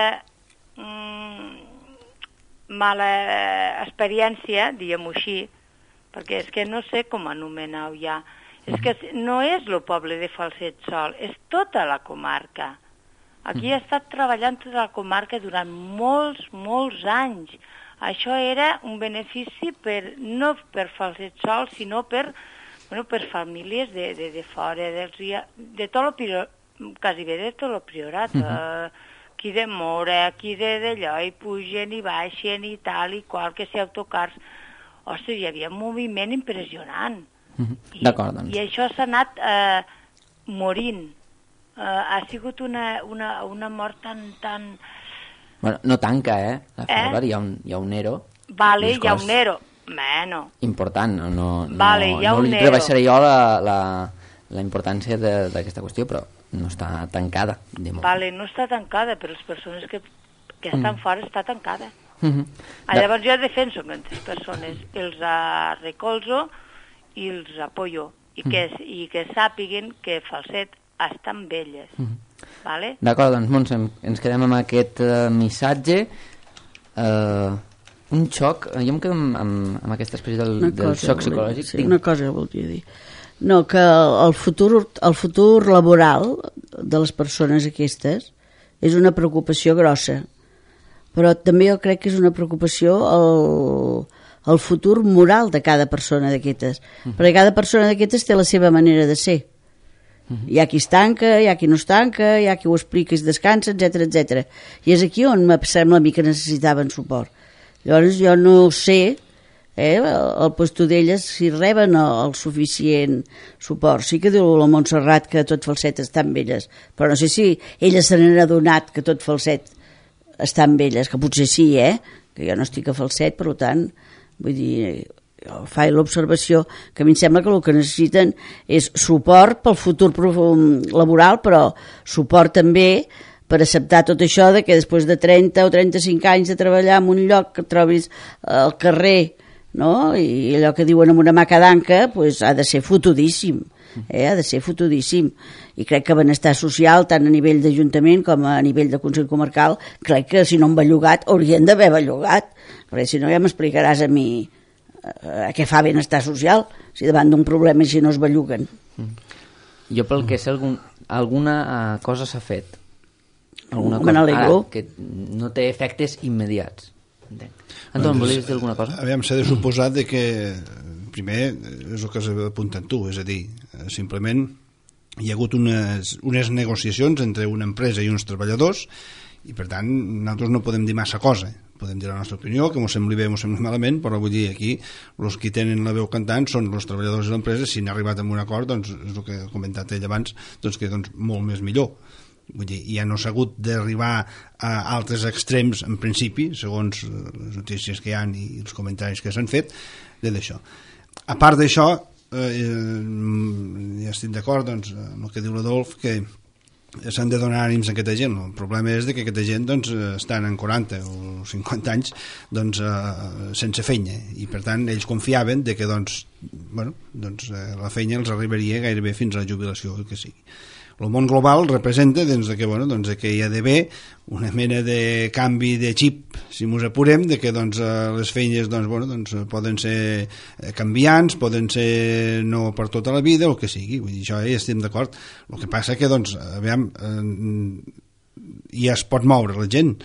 mm, mala experiència, diguem-ho així, perquè és que no sé com anomenar-ho ja, és que no és el poble de Falset sol, és tota la comarca. Aquí he estat treballant tota la comarca durant molts, molts anys. Això era un benefici per, no per Falset sol, sinó per, bueno, per famílies de, de, de fora, dels, de tot el priorat, quasi bé de tot el priorat, uh-huh. eh, aquí de Mora, aquí de d'allò, i pugen i baixen i tal i qual, que si autocars. Ostres, hi havia un moviment impressionant. Uh-huh. I, D'acord, doncs. I això s'ha anat eh, morint. Uh, ha sigut una, una, una mort tan... tan... Bueno, no tanca, eh? La Falbar, eh? hi, ha un, hi ha un ERO. Vale, hi ha un ERO. Bueno. Important, no, no, vale, hi ha no un li ERO. rebaixaré jo la, la, la importància d'aquesta qüestió, però no està tancada. De moment. Vale, no està tancada, però les persones que, que estan mm. fora està tancada. Mm-hmm. Ah, llavors jo defenso aquestes persones, els uh, recolzo i els apoyo, i que, mm. i que sàpiguen que Falset estan velles. Mm. Vale? D'acord, doncs Montse, ens quedem amb aquest uh, missatge. Uh, un xoc, jo em quedo amb, amb, amb aquesta expressió del, del xoc psicològic. Sí, una cosa que volia dir. No, que el futur, el futur laboral de les persones aquestes és una preocupació grossa, però també jo crec que és una preocupació el, el futur moral de cada persona d'aquestes, mm. perquè cada persona d'aquestes té la seva manera de ser. Hi ha qui es tanca, hi ha qui no es tanca, hi ha qui ho explica i es descansa, etcètera, etcètera. I és aquí on me sembla a mi que necessitaven suport. Llavors jo no sé, eh, el puesto d'elles, si reben el, el suficient suport. Sí que diu la Montserrat que tot Falset està amb elles, però no sé si elles se n'han adonat que tot Falset està amb elles, que potser sí, eh? Que jo no estic a Falset, per tant, vull dir... faig l'observació que a mi em sembla que el que necessiten és suport pel futur laboral, però suport també per acceptar tot això de que després de trenta o trenta-cinc anys de treballar en un lloc que et trobis al carrer, no? I allò que diuen amb una mà cadanca, pues, ha de ser fotudíssim, eh? ha de ser fotudíssim. I crec que benestar social, tant a nivell d'Ajuntament com a nivell de Consell Comarcal, crec que si no han bellugat, haurien d'haver bellugat, perquè si no ja m'explicaràs a mi a què fa benestar social si davant d'un problema així no es belluguen. Jo pel que sé algun, alguna uh, cosa s'ha fet, alguna Me cosa ara, que no té efectes immediats. Anton, doncs, volies dir alguna cosa? Aviam, s'ha de suposar de que primer és el que has apuntat tu, és a dir, simplement hi ha hagut unes, unes negociacions entre una empresa i uns treballadors i per tant nosaltres no podem dir massa cosa, podem dir la nostra opinió, que mos sembli bé o mos sembli malament, però vull dir, aquí els que tenen la veu cantant són els treballadors de l'empresa. Si n'ha arribat a un acord, doncs és el que ha comentat ell abans, doncs que doncs, molt més millor. Vull dir, ja no s'ha hagut d'arribar a altres extrems en principi, segons les notícies que hi ha i els comentaris que s'han fet d'això. A part d'això, eh, ja estic d'acord doncs, amb el que diu l'Adolf, que s'han de donar ànims a aquesta gent. El problema és que aquesta gent doncs, estan en quaranta o cinquanta anys doncs, eh, sense feina i per tant ells confiaven de que doncs, bueno, doncs, eh, la feina els arribaria gairebé fins a la jubilació o el que sigui. El món global representa doncs, que, bueno, doncs, que hi ha d'haver una mena de canvi de xip, si mos apurem, de que doncs, les feines doncs, bueno, doncs, poden ser canviants, poden ser no per tota la vida, o el que sigui. Vull dir, això ja estem d'acord. El que passa que doncs, aviam, eh, ja es pot moure la gent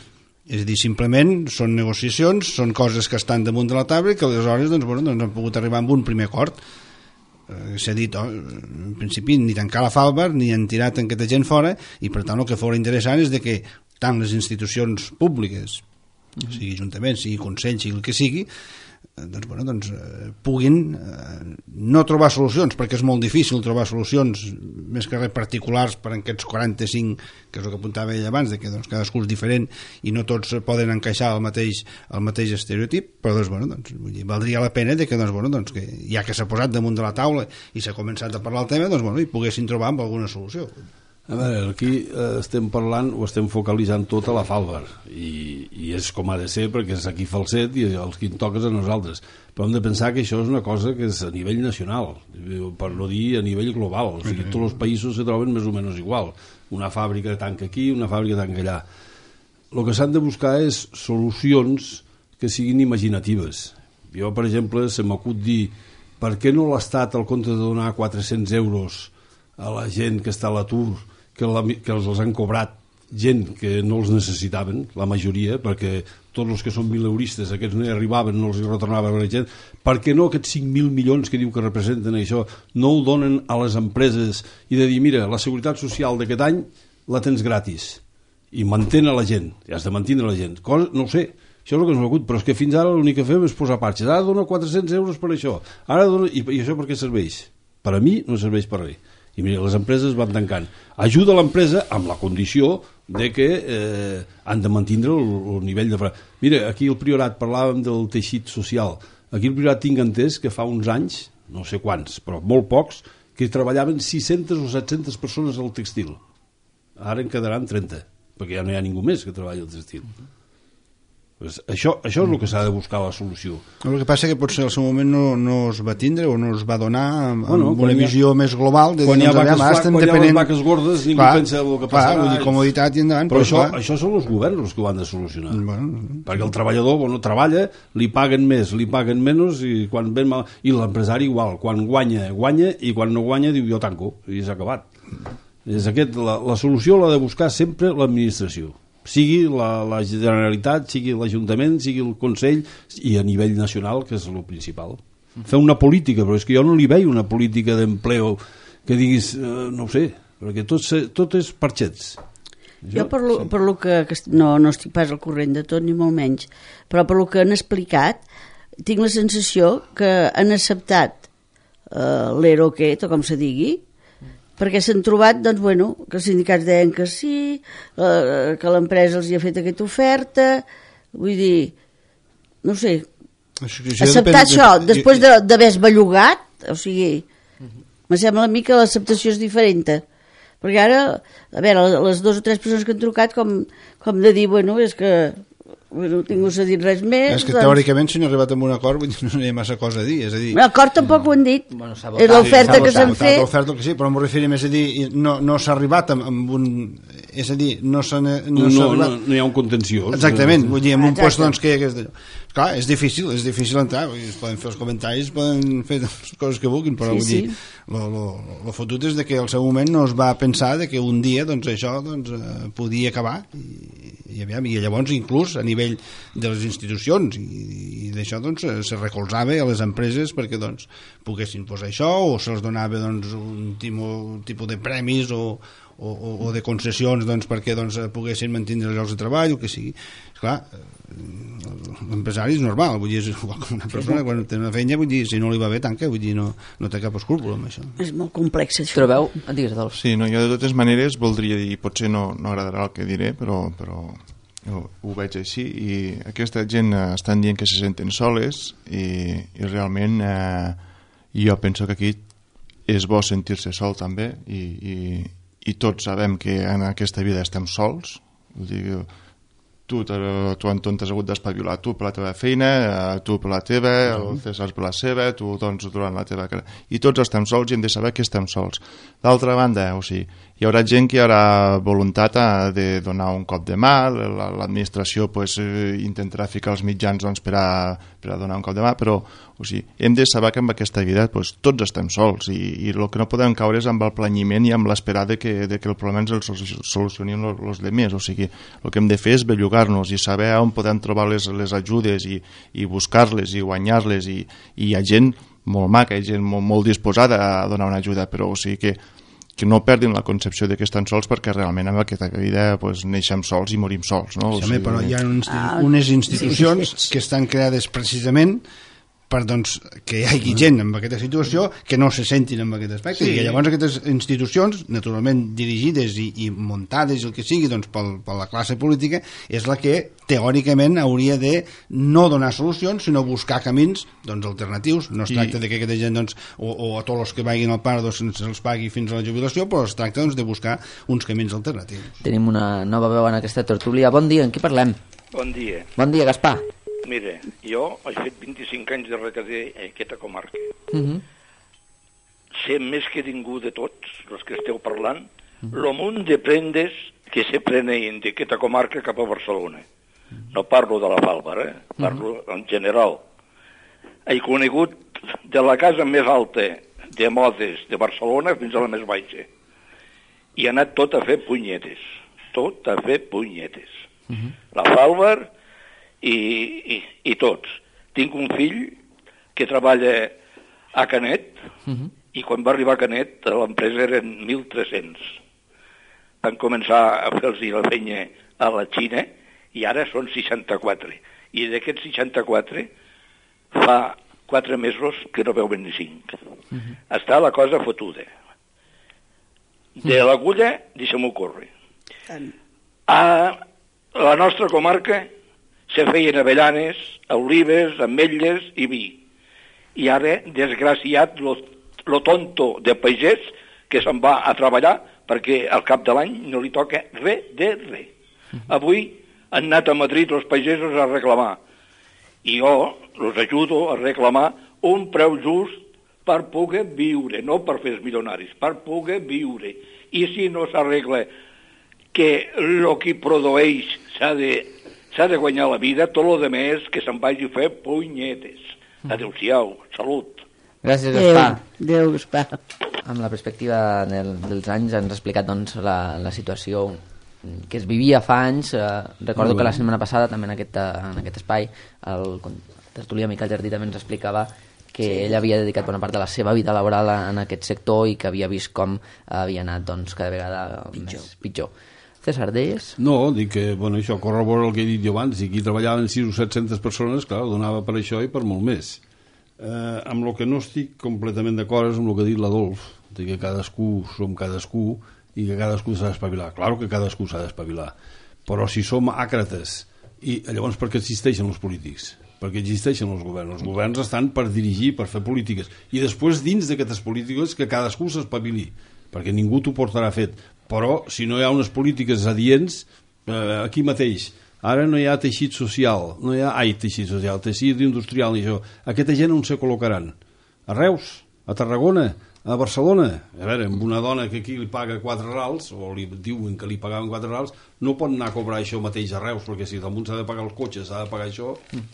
És a dir, simplement són negociacions, són coses que estan damunt de la taula i que aleshores doncs, bueno, doncs han pogut arribar amb un primer acord. Eh, S'ha dit, oh, en principi, ni tancar la Falbar, ni han tirat aquesta gent fora, i per tant el que fos interessant és de que tant les institucions públiques, mm-hmm. sigui Ajuntament, sigui Consell, sigui el que sigui, doncs, bueno, doncs, eh, puguin eh, no trobar solucions, perquè és molt difícil trobar solucions més que res particulars per aquests quaranta-cinc, que és el que apuntava ell abans, de que doncs, cadascú és diferent i no tots poden encaixar el mateix, el mateix estereotip, però doncs, bueno, doncs, vull dir, valdria la pena de que, doncs, bueno, doncs, que ja que s'ha posat damunt de la taula i s'ha començat a parlar el tema, doncs, bueno, hi poguessin trobar amb alguna solució. A veure, aquí eh, estem parlant o estem focalitzant tot a la Falbar i, i és com ha de ser perquè és aquí Falset i els qui en toques a nosaltres, però hem de pensar que això és una cosa que és a nivell nacional, per no dir a nivell global, o sigui, tots els països se troben més o menys igual, una fàbrica tanca aquí, una fàbrica tanca allà. El que s'han de buscar és solucions que siguin imaginatives. Jo, per exemple, se m'acut dir per què no l'Estat, al compte de donar quatre-cents euros a la gent que està a l'atur, que, la, que els, els han cobrat gent que no els necessitaven, la majoria, perquè tots els que són mileuristes, aquests no hi arribaven, no els hi retornaven a la gent, per què no aquests cinc mil milions que diu que representen això no ho donen a les empreses i de dir, mira, la seguretat social d'aquest any la tens gratis i mantén a la gent, i has de mantenir la gent. Cosa, no ho sé, això és el que ens m'acut, però és que fins ara l'únic que fem és posar patxes. Ara dona quatre-cents euros per això, ara dona... I, i això per què serveix? Per a mi no serveix per res. I mira, les empreses van tancant. Ajuda l'empresa amb la condició de que eh, han de mantenir el, el nivell de... Mira, aquí al Priorat parlàvem del teixit social. Aquí al Priorat tinc entès que fa uns anys, no sé quants, però molt pocs, que treballaven sis-centes o set-centes persones al textil. Ara en quedaran trenta, perquè ja no hi ha ningú més que treballi al textil. Pues això, això és el que s'ha de buscar la solució. El que passa que potser al seu moment no, no es va tindre o no es va donar amb, bueno, amb una visió ha, més global de quan, hi ha, vaques, estem quan depenent... hi ha les vaques gordes ningú clar, pensa el que passarà. Clar, vull dir, comoditat i endavant, però, però això, això són els governs els que ho han de solucionar. Bueno, perquè el treballador bueno, treballa, li paguen més, li paguen menys i quan ven mal... I l'empresari igual, quan guanya, guanya i quan no guanya diu jo tanco i s'ha acabat. És aquest, la, la solució l'ha de buscar sempre l'administració, sigui la, la Generalitat, sigui l'Ajuntament, sigui el Consell i a nivell nacional, que és el principal. Fer una política, però és que jo no li veig una política d'empleo que diguis, eh, no ho sé, perquè tot, tot és parxets. Jo, per lo, sí. per lo que, que no, no estic pas al corrent de tot, ni molt menys, però per lo que han explicat, tinc la sensació que han acceptat eh, l'E R O aquest, o com se digui, perquè s'han trobat, doncs, bueno, que els sindicats deien que sí, eh, que l'empresa els hi ha fet aquesta oferta, vull dir, no sé, això, això acceptar això de... després d'haver esbellugat, o sigui, uh-huh. me sembla a mi que l'acceptació és diferent, perquè ara, a veure, les dues o tres persones que han trucat, com, com de dir, bueno, és que bueno, tinc a dir res més. És que doncs... teòricament si no ha arribat a un acord vull dir, no hi ha massa cosa a dir, és a dir... L'acord tampoc no. ho han dit, bueno, és l'oferta sí, que s'han fet. L'oferta que sí, però m'ho referim, és a dir, no, no s'ha arribat amb, amb un... És a dir, no s'ha no, no, arribat... no, no hi ha un contenciós. Exactament, vull dir, en un lloc doncs, que, que és d'allò. Clar, és difícil, és difícil entrar, es poden fer els comentaris, poden fer les coses que vulguin, però sí, vull dir, sí. lo, lo, lo fotut és de que al seu moment no es va pensar de que un dia doncs, això doncs, eh, podia acabar i, i, aviam, i llavors inclús a nivell de les institucions i, i d'això doncs, se recolzava a les empreses perquè doncs, poguessin posar això o se'ls donava doncs, un, timo, un tipus de premis o, o, o de concessions doncs, perquè doncs, poguessin mantenir els llocs de treball o que sigui. Esclar, l'empresari és normal, vull dir, és igual com una persona quan té una feina, vull dir, si no li va bé tanca, vull dir, no, no té cap escrúpol amb això. És molt complex això. Trobeu? Digues, Adolf. Sí, no, jo de totes maneres voldria dir, potser no, no agradarà el que diré, però, però ho, ho veig així i aquesta gent eh, estan dient que se senten soles i, i realment eh, jo penso que aquí és bo sentir-se sol també i, i, i tots sabem que en aquesta vida estem sols, vull dir, tu, tu Anton, t'has hagut d'espavilar, tu per la teva feina, tu per la teva, el César per la seva, tu doncs durant la teva... I tots estem sols i hem de saber que estem sols. D'altra banda, o sigui, hi haurà gent que hi haurà voluntat de donar un cop de mà, l'administració pues, intentarà ficar els mitjans doncs, per, a, per a donar un cop de mà, però o sigui, hem de saber que en aquesta vida pues, tots estem sols i, i el que no podem caure és amb el planyiment i amb l'esperar de, que, de que el problema ens el solucionin els demés. O sigui, el que hem de fer és bellugar-nos i saber on podem trobar les, les ajudes i, i buscar-les i guanyar-les i, i hi ha gent molt maca, hi ha gent molt, molt disposada a donar una ajuda, però o sigui que que no perdin la concepció de que estan sols perquè realment en aquesta vida pues, neixem sols i morim sols. No? Sí, o sigui... però hi ha uns, unes institucions que estan creades precisament per doncs, que hi hagi gent en aquesta situació que no se sentin en aquest aspecte sí. I que llavors aquestes institucions naturalment dirigides i, i muntades el que sigui doncs, per, per la classe política és la que teòricament hauria de no donar solucions sinó buscar camins doncs, alternatius. No es tracta I... de que aquesta gent doncs, o, o a tots els que vagin al paro doncs, se'ls pagui fins a la jubilació, però es tracta doncs, de buscar uns camins alternatius. Tenim una nova veu en aquesta tertúlia. Bon dia, en qui parlem? Bon dia. Bon dia, Gaspar. Mira, jo he fet vint-i-cinc anys de recader a aquesta comarca. Uh -huh. Sé més que ningú de tots, els que esteu parlant, uh -huh. el munt de prendes que se prenen d'aquesta comarca cap a Barcelona. Uh -huh. No parlo de la Fàlbar, eh? Parlo uh -huh. en general. He conegut de la casa més alta de modes de Barcelona fins a la més baixa. I ha anat tot a fer punyetes. Tot a fer punyetes. Uh -huh. La Fàlbar... I, i, i tots. Tinc un fill que treballa a Canet uh -huh. i quan va arribar a Canet l'empresa eren mil tres-cents. Van començar a fer-los la feina a la Xina i ara són seixanta-quatre. I d'aquests seixanta-quatre fa quatre mesos que no veuen ni cinc. Uh -huh. Està la cosa fotuda. De l'agulla, deixa'm-ho córrer. A la nostra comarca se feien avellanes, olives, ametlles i vi. I ara, desgraciat, lo, lo tonto de pagès que se'n va a treballar perquè al cap de l'any no li toca res de res. Avui han anat a Madrid els pagesos a reclamar. I jo els ajudo a reclamar un preu just per poder viure, no per fer els milionaris, per poder viure. I si no s'arregla que el que produeix s'ha de s'ha de guanyar la vida, tot el de més que se'n vagi a fer punyetes. Adéu-siau, salut. Gràcies, Gaspar. Adéu, Gaspar. Amb la perspectiva del, dels anys ens ha explicat doncs, la, la situació que es vivia fa anys. Eh, recordo que la setmana passada també en aquest, en aquest espai el tertulià Miquel Jardí també ens explicava que sí. ell havia dedicat bona part de la seva vida laboral en aquest sector i que havia vist com havia anat doncs, cada vegada pitjor. més pitjor. César, deies? No, dic que, bueno, això corrobora el que he dit jo abans, i aquí treballaven sis o set-centes persones, clar, donava per això i per molt més. Eh, amb el que no estic completament d'acord és amb el que ha dit l'Adolf, de que cadascú som cadascú i que cadascú s'ha d'espavilar. Claro que cadascú s'ha d'espavilar, però si som àcrates, i llavors per què existeixen els polítics? Perquè existeixen els governs. Els governs estan per dirigir, per fer polítiques, i després dins d'aquestes polítiques que cadascú s'espavili, perquè ningú t'ho portarà fet. Però si no hi ha unes polítiques adients, eh, aquí mateix, ara no hi ha teixit social, no hi ha, ai, teixit social, teixit industrial i això, aquesta gent on se col·locaran? A Reus, a Tarragona, a Barcelona? A veure, amb una dona que aquí li paga quatre rals, o li diuen que li pagaven quatre rals, no pot anar a cobrar això mateix a Reus, perquè si damunt s'ha de pagar els cotxes, s'ha de pagar això...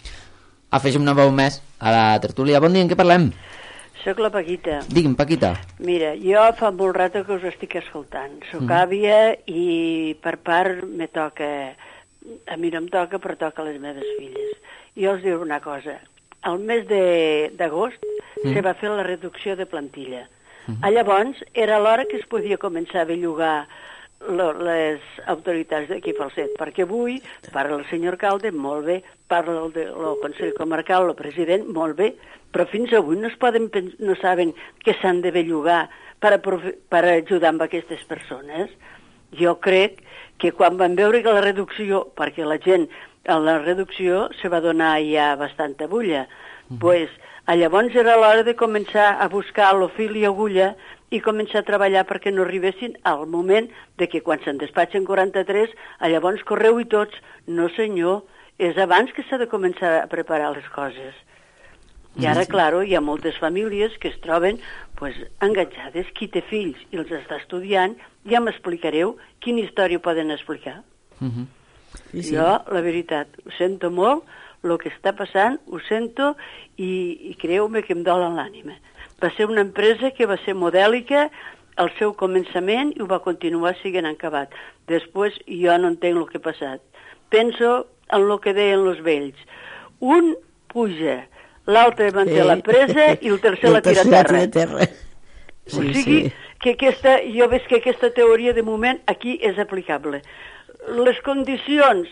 Afegim una veu més a la tertúlia. Bon dia, en què parlem? Soc la Paquita. Digue'm, Paquita. Mira, jo fa molt rato que us estic escoltant. Soc mm. àvia i per part me toca... A mi no em toca, però toca a les meves filles. Jo us diré una cosa. Al mes d'agost mm. se va fer la reducció de plantilla. Mm. A llavors era l'hora que es podia començar a bellugar lo, les autoritats d'aquí Falset, perquè avui parla el senyor alcalde, molt bé, parla el, de, el Consell Comarcal, el president, molt bé, però fins avui no, es poden, no saben que s'han de bellugar per, a, per ajudar amb aquestes persones. Jo crec que quan van veure que la reducció, perquè la gent a la reducció se va donar ja bastanta bulla, mm. pues, llavors era l'hora de començar a buscar el fil i agulla i començar a treballar perquè no arribessin al moment de que quan se'n despatxen quaranta-tres, llavors correu i tots. No senyor, és abans que s'ha de començar a preparar les coses. I ara, claro, hi ha moltes famílies que es troben pues, enganxades. Qui té fills i els està estudiant, ja m'explicareu quina història poden explicar. Uh-huh. Sí, sí. Jo, la veritat, ho sento molt, el que està passant, ho sento, i, i creu-me que em dol en l'ànima. Va ser una empresa que va ser modèlica al seu començament i ho va continuar siguent acabat. Després jo no entenc el que ha passat. Penso en el que deien els vells. Un puja, l'altre manté la presa i el tercer la tira a terra. terra. Sí, o sigui, sí. que aquesta, jo veig que aquesta teoria de moment aquí és aplicable. Les condicions,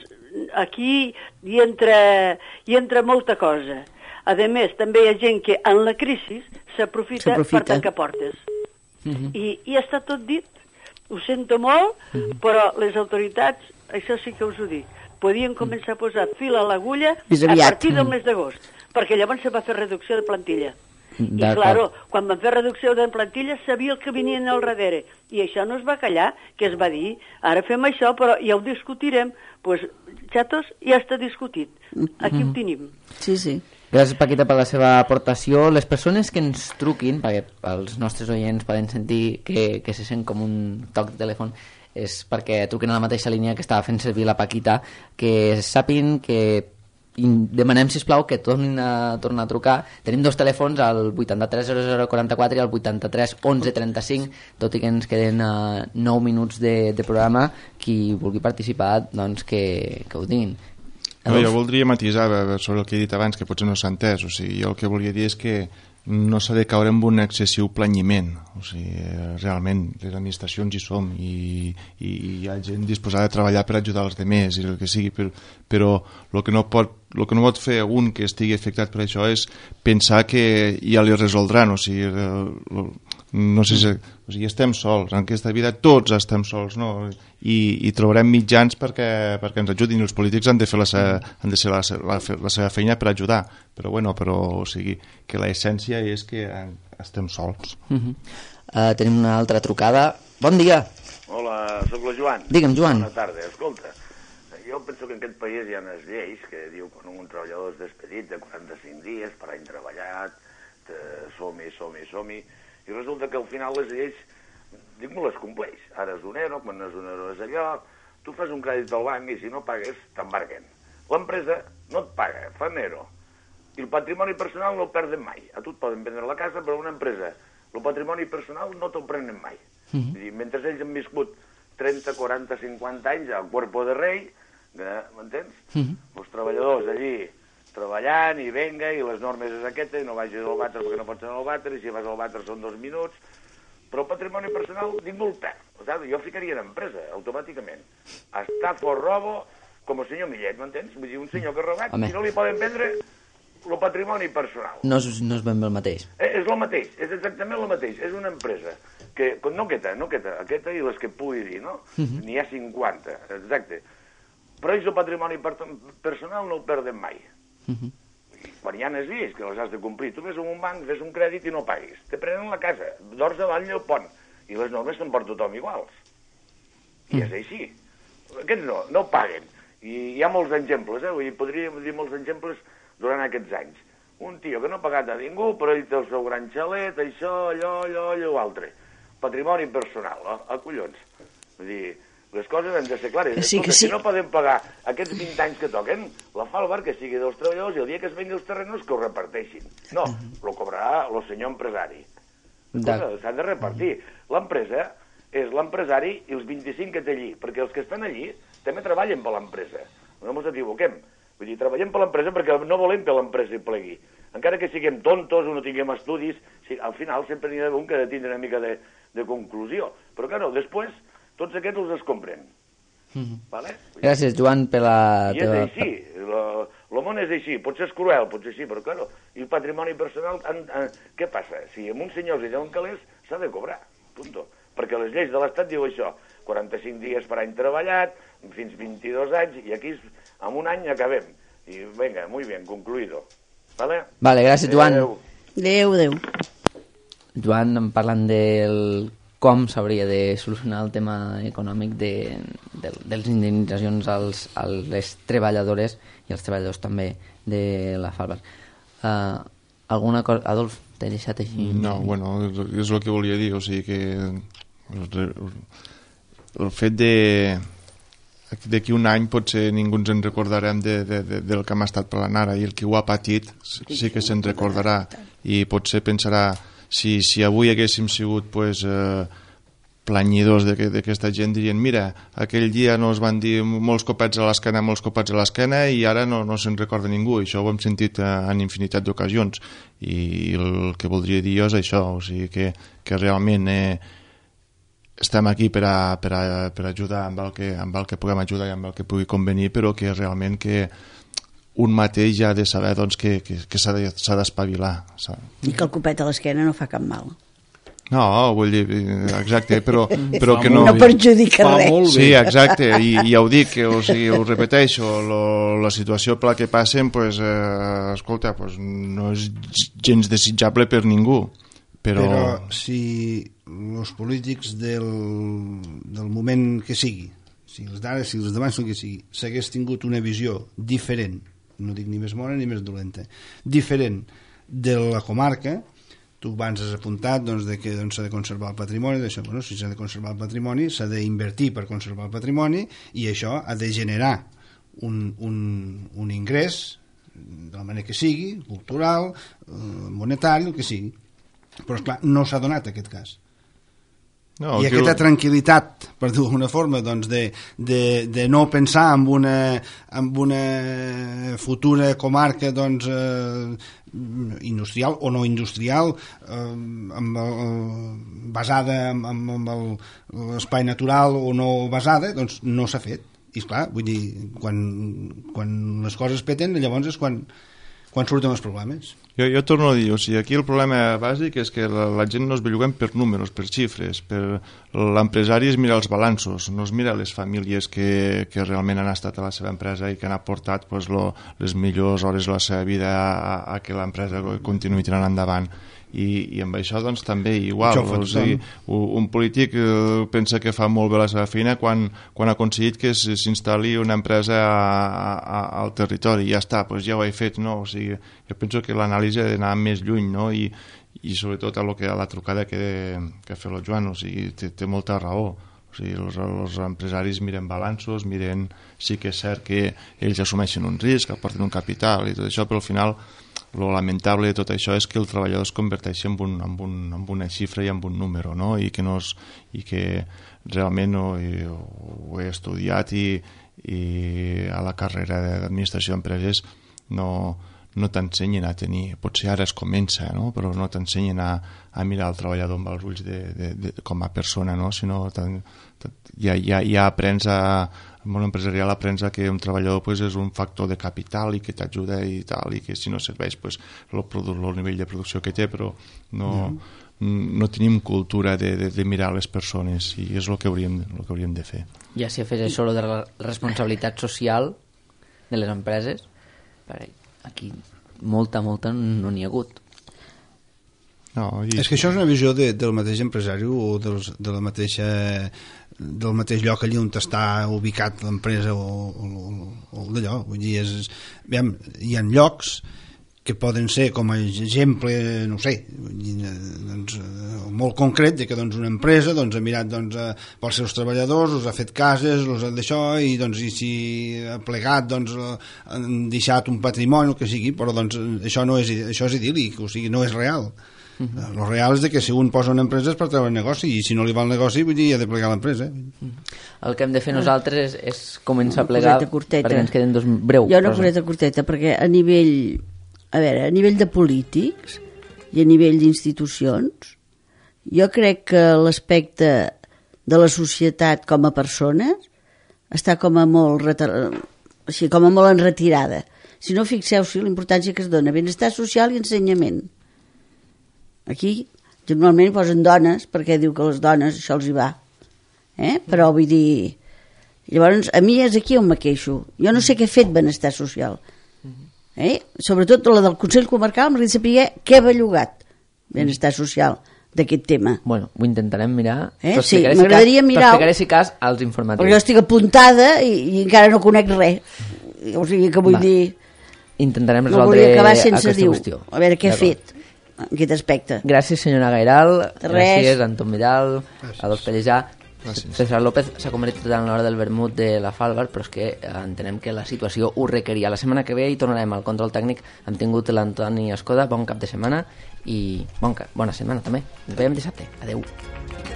aquí hi entra, hi entra molta cosa. A més, també hi ha gent que en la crisi s'aprofita per tancar portes. Uh-huh. I, I està tot dit. Ho sento molt, uh-huh. però les autoritats, això sí que us ho dic, podien començar a posar fil a l'agulla a partir del mes d'agost, perquè llavors se va fer reducció de plantilla. I, claro, quan van fer reducció de plantilla sabia el que venien al darrere. I això no es va callar, que es va dir, ara fem això, però ja ho discutirem. Doncs, pues, xatos, ja està discutit. Aquí mm-hmm. ho tenim. Sí, sí. Gràcies, Paquita, per la seva aportació. Les persones que ens truquin, perquè els nostres oients poden sentir que, que se sent com un toc de telèfon, és perquè truquen a la mateixa línia que estava fent servir la Paquita, que sàpin que demanem, sisplau, que tornin a tornar a trucar. Tenim dos telèfons, el vuitanta-tres zero zero quaranta-quatre i el vuitanta-tres onze trenta-cinc, tot i que ens queden uh, nou minuts de, de programa. Qui vulgui participar, doncs que, que ho diguin. No, jo voldria matisar sobre el que he dit abans, que potser no s'ha entès. O sigui, jo el que volia dir és que no s'ha de caure en un excessiu planyiment. O sigui, realment, les administracions hi som i, i, i hi ha gent disposada a treballar per ajudar els altres i el que sigui, però, però el que no pot, el que no pot fer un que estigui afectat per això és pensar que ja li resoldran. O sigui, no sé si, o sigui, estem sols, en aquesta vida tots estem sols, no? I, i trobarem mitjans perquè, perquè ens ajudin, i els polítics han de fer la seva, han de ser la, la, la seva feina per ajudar, però bueno, però o sigui, que l'essència és que estem sols. Uh-huh. uh, tenim una altra trucada. Bon dia. Hola, sóc la Joan. Digue'm, Joan. Bona tarda. Escolta, jo penso que en aquest país hi ha unes lleis que diu quan un treballador és despedit de quaranta-cinc dies per any treballat, som-hi, som-hi, som-hi, i resulta que al final les lleis ningú les compleix. Ara és un ero, quan no és un ero és allò, tu fas un crèdit al banc i si no pagues t'embarguen. L'empresa no et paga, fan ero. I el patrimoni personal no el perden mai. A tu et poden vendre la casa, però una empresa, el patrimoni personal no te'l prenen mai. Uh-huh. Vull dir, mentre ells han viscut trenta, quaranta, cinquanta anys al cuerpo de rei, m'entens? Uh-huh. Els treballadors allí treballant i venga, i les normes és aquesta, i no vagis al vàter perquè no pots anar al vàter, i si vas al vàter són dos minuts, però el patrimoni personal ningú el perd. O sigui, jo ficaria en empresa, automàticament. Estafo, robo, com el senyor Millet, m'entens? Vull dir, un senyor que ha robat, i no li poden vendre el patrimoni personal. No és, no és ben bé el mateix. Eh, és el mateix, és exactament el mateix. És una empresa que, no aquesta, no aquesta, aquesta i les que pugui dir, no? Uh-huh. N'hi ha cinquanta, exacte. Però ells el patrimoni per personal no el perden mai. Uh-huh. Quan hi ha les lleis que les has de complir, tu ves a un banc, fes un crèdit i no paguis, te prenen la casa, dors davant del pont, i les normes són per tothom iguals. I és així. Aquests no, no paguen. I hi ha molts exemples, eh? Vull dir, podríem dir molts exemples durant aquests anys. Un tio que no ha pagat a ningú, però ell té el seu gran xalet, això, allò, allò, allò, altre. Patrimoni personal, a, a collons. Vull dir, les coses han de ser clares. Sí, Escolta, sí. Si no poden pagar aquests vint anys que toquen, la fa el bar que sigui dels treballadors i el dia que es vengui els terrenos que ho reparteixin. No, lo cobrarà el senyor empresari. S'han de repartir. L'empresa és l'empresari i els vint-i-cinc que té allí, perquè els que estan allí també treballen per l'empresa. No ens equivoquem. Vull dir, treballem per l'empresa perquè no volem que l'empresa hi plegui. Encara que siguem tontos o no tinguem estudis, sí, al final sempre n'hi ha un que ha de tindre una mica de, de conclusió. Però, claro, després tots aquests els es compren. Mm-hmm. Vale? Gràcies, Joan, per la I teva... és així, el món és així, potser és cruel, potser sí, però claro, i el patrimoni personal, en, en, què passa? Si a uns senyors li deuen calés, s'ha de cobrar, punto. Perquè les lleis de l'Estat diu això, quaranta-cinc dies per any treballat, fins vint-i-dos anys, i aquí en un any acabem. I vinga, muy bien, concluido. Vale? Vale, gràcies, Joan. Adéu. Adéu, adéu. Joan, parlant del com s'hauria de solucionar el tema econòmic de, de, de les indemnitzacions als, a les treballadores i als treballadors també de la Falbar. Uh, Alguna cosa... Adolf, t'he deixat així... No, bueno, és el que volia dir, o sigui que el, el fet de d'aquí un any potser ningú ens en recordarem de, de, de, del que hem estat parlant ara, i el que ho ha patit sí que se'n recordarà, i potser pensarà si, si avui haguéssim sigut pues, eh, planyidors d'aquesta gent, dirien mira, aquell dia nos van dir molts copets a l'esquena, molts copets a l'esquena, i ara no, no se'n recorda ningú. Això ho hem sentit en infinitat d'ocasions, i el que voldria dir jo és això, o sigui que, que realment eh, estem aquí per a, per a, per a ajudar amb el, que, amb el que puguem ajudar i amb el que pugui convenir, però que realment que un mateix ja ha de saber doncs, que, que, que s'ha d'espavilar. I que el copet a l'esquena no fa cap mal. No, vull dir, exacte, però, però que no... No perjudica res. Sí, exacte, i ja ho dic, o sigui, ho repeteixo, lo, la situació per la que passen, pues, eh, escolta, pues, no és gens desitjable per ningú, però... Però si els polítics del, del moment que sigui, si els d'ara, si els d'abans, el que sigui, s'hagués tingut una visió diferent, no dic ni més bona ni més dolenta, diferent de la comarca, tu abans has apuntat doncs, de que doncs, s'ha de conservar el patrimoni, d'això, bueno, si s'ha de conservar el patrimoni s'ha d'invertir per conservar el patrimoni, i això ha de generar un, un, un ingrés de la manera que sigui, cultural, monetari, el que sigui, però esclar, no s'ha donat aquest cas. No, i aquesta el... tranquil·litat, per dir-ho d'alguna forma, doncs de, de, de no pensar en una, en una futura comarca doncs, eh, industrial o no industrial, eh, amb el, basada en, en l'espai natural o no basada, doncs no s'ha fet. I esclar, vull dir, quan, quan les coses peten, llavors és quan, quan surten els problemes. Jo, jo torno a dir, o sigui, aquí el problema bàsic és que la, la gent no es belluguem per números, per xifres, per l'empresari es mira els balanços, no es mira les famílies que, que realment han estat a la seva empresa i que han aportat pues, lo, les millors hores de la seva vida a, a que l'empresa continuï tirant endavant. I, i amb això doncs també igual, o sigui, un polític eh, pensa que fa molt bé la seva feina quan, quan ha aconseguit que s'instal·li una empresa a, a, al territori, i ja està, doncs ja ho he fet, no? O sigui, jo penso que l'anàlisi ha d'anar més lluny, no? I, i sobretot a, lo que, a la trucada que, que ha fet el Joan, o sigui, té, té molta raó. O sigui, els, els empresaris miren balanços, miren, sí que és cert que ells assumeixen un risc, aporten un capital i tot això, però al final lo lamentable de tot això és que el treballador es converteixi en, un, en, un, en una xifra i en un número, no? I que, no es, i que realment no, i, ho he estudiat i, i a la carrera d'administració d'empreses no, no t'ensenyen a tenir, potser ara es comença, no? Però no t'ensenyen a, a mirar el treballador amb els ulls de, de, de, com a persona, no? Sinó ja, ja, ja aprens a el món empresarial aprens que un treballador pues, és un factor de capital i que t'ajuda i tal, i que si no serveix pues, el, el nivell de producció que té, però no, mm. no tenim cultura de, de, de mirar les persones, i és el que hauríem, el que hauríem de fer. Ja si fes això de la responsabilitat social de les empreses, aquí molta, molta no n'hi ha hagut. No, i... És que això és una visió de, del mateix empresari o dels, de la mateixa, del mateix lloc allí on està ubicat l'empresa o, o, o d'allò. Vull dir, és, veiem, hi ha llocs que poden ser com a exemple, no sé, doncs, molt concret, de que doncs, una empresa doncs, ha mirat doncs, pels seus treballadors, us ha fet cases, us ha d'això, i, doncs, i si ha plegat, doncs, han deixat un patrimoni, el que sigui, però doncs, això, no és, això és idíl·lic, o sigui, no és real. Uh-huh. El real és de que si un posa una empresa és per treure el negoci, i si no li va el negoci vull dir, ha de plegar l'empresa. Uh-huh. El que hem de fer nosaltres és, és començar a plegar perquè ens queden dos breu. Jo una coreta curteta, perquè a nivell a veure, a nivell de polítics i a nivell d'institucions jo crec que l'aspecte de la societat com a persones està com a molt retar... així, com a molt en retirada. Si no, fixeu-s'hi l'importància que es dona benestar social i ensenyament. Aquí generalment posen dones perquè diu que les dones això els hi va, eh? Però vull dir, llavors a mi és aquí on me queixo, jo no sé què ha fet benestar social, eh? Sobretot la del Consell Comarcal m'agradaria saber què ha bellugat benestar social d'aquest tema. Bueno, ho intentarem mirar, eh? Sí, m'agradaria mirar, t'explicaré si cas als informatius, perquè jo estic apuntada i, i encara no conec res, o sigui que vull va. dir intentarem No resoldre volia acabar sense aquesta dir, qüestió. a veure què he fet en aquest aspecte. Gràcies, senyora Gairal. De res. Gràcies, Anton Vidal, Adolf Pellejà. Gràcies. César López s'ha convertit en l'hora del vermut de la Falvar, però és que eh, entenem que la situació ho requeria. La setmana que ve hi tornarem al control tècnic. Hem tingut l'Antoni Escoda. Bon cap de setmana i bon cap, bona setmana també. Ens veiem dissabte. Adeu.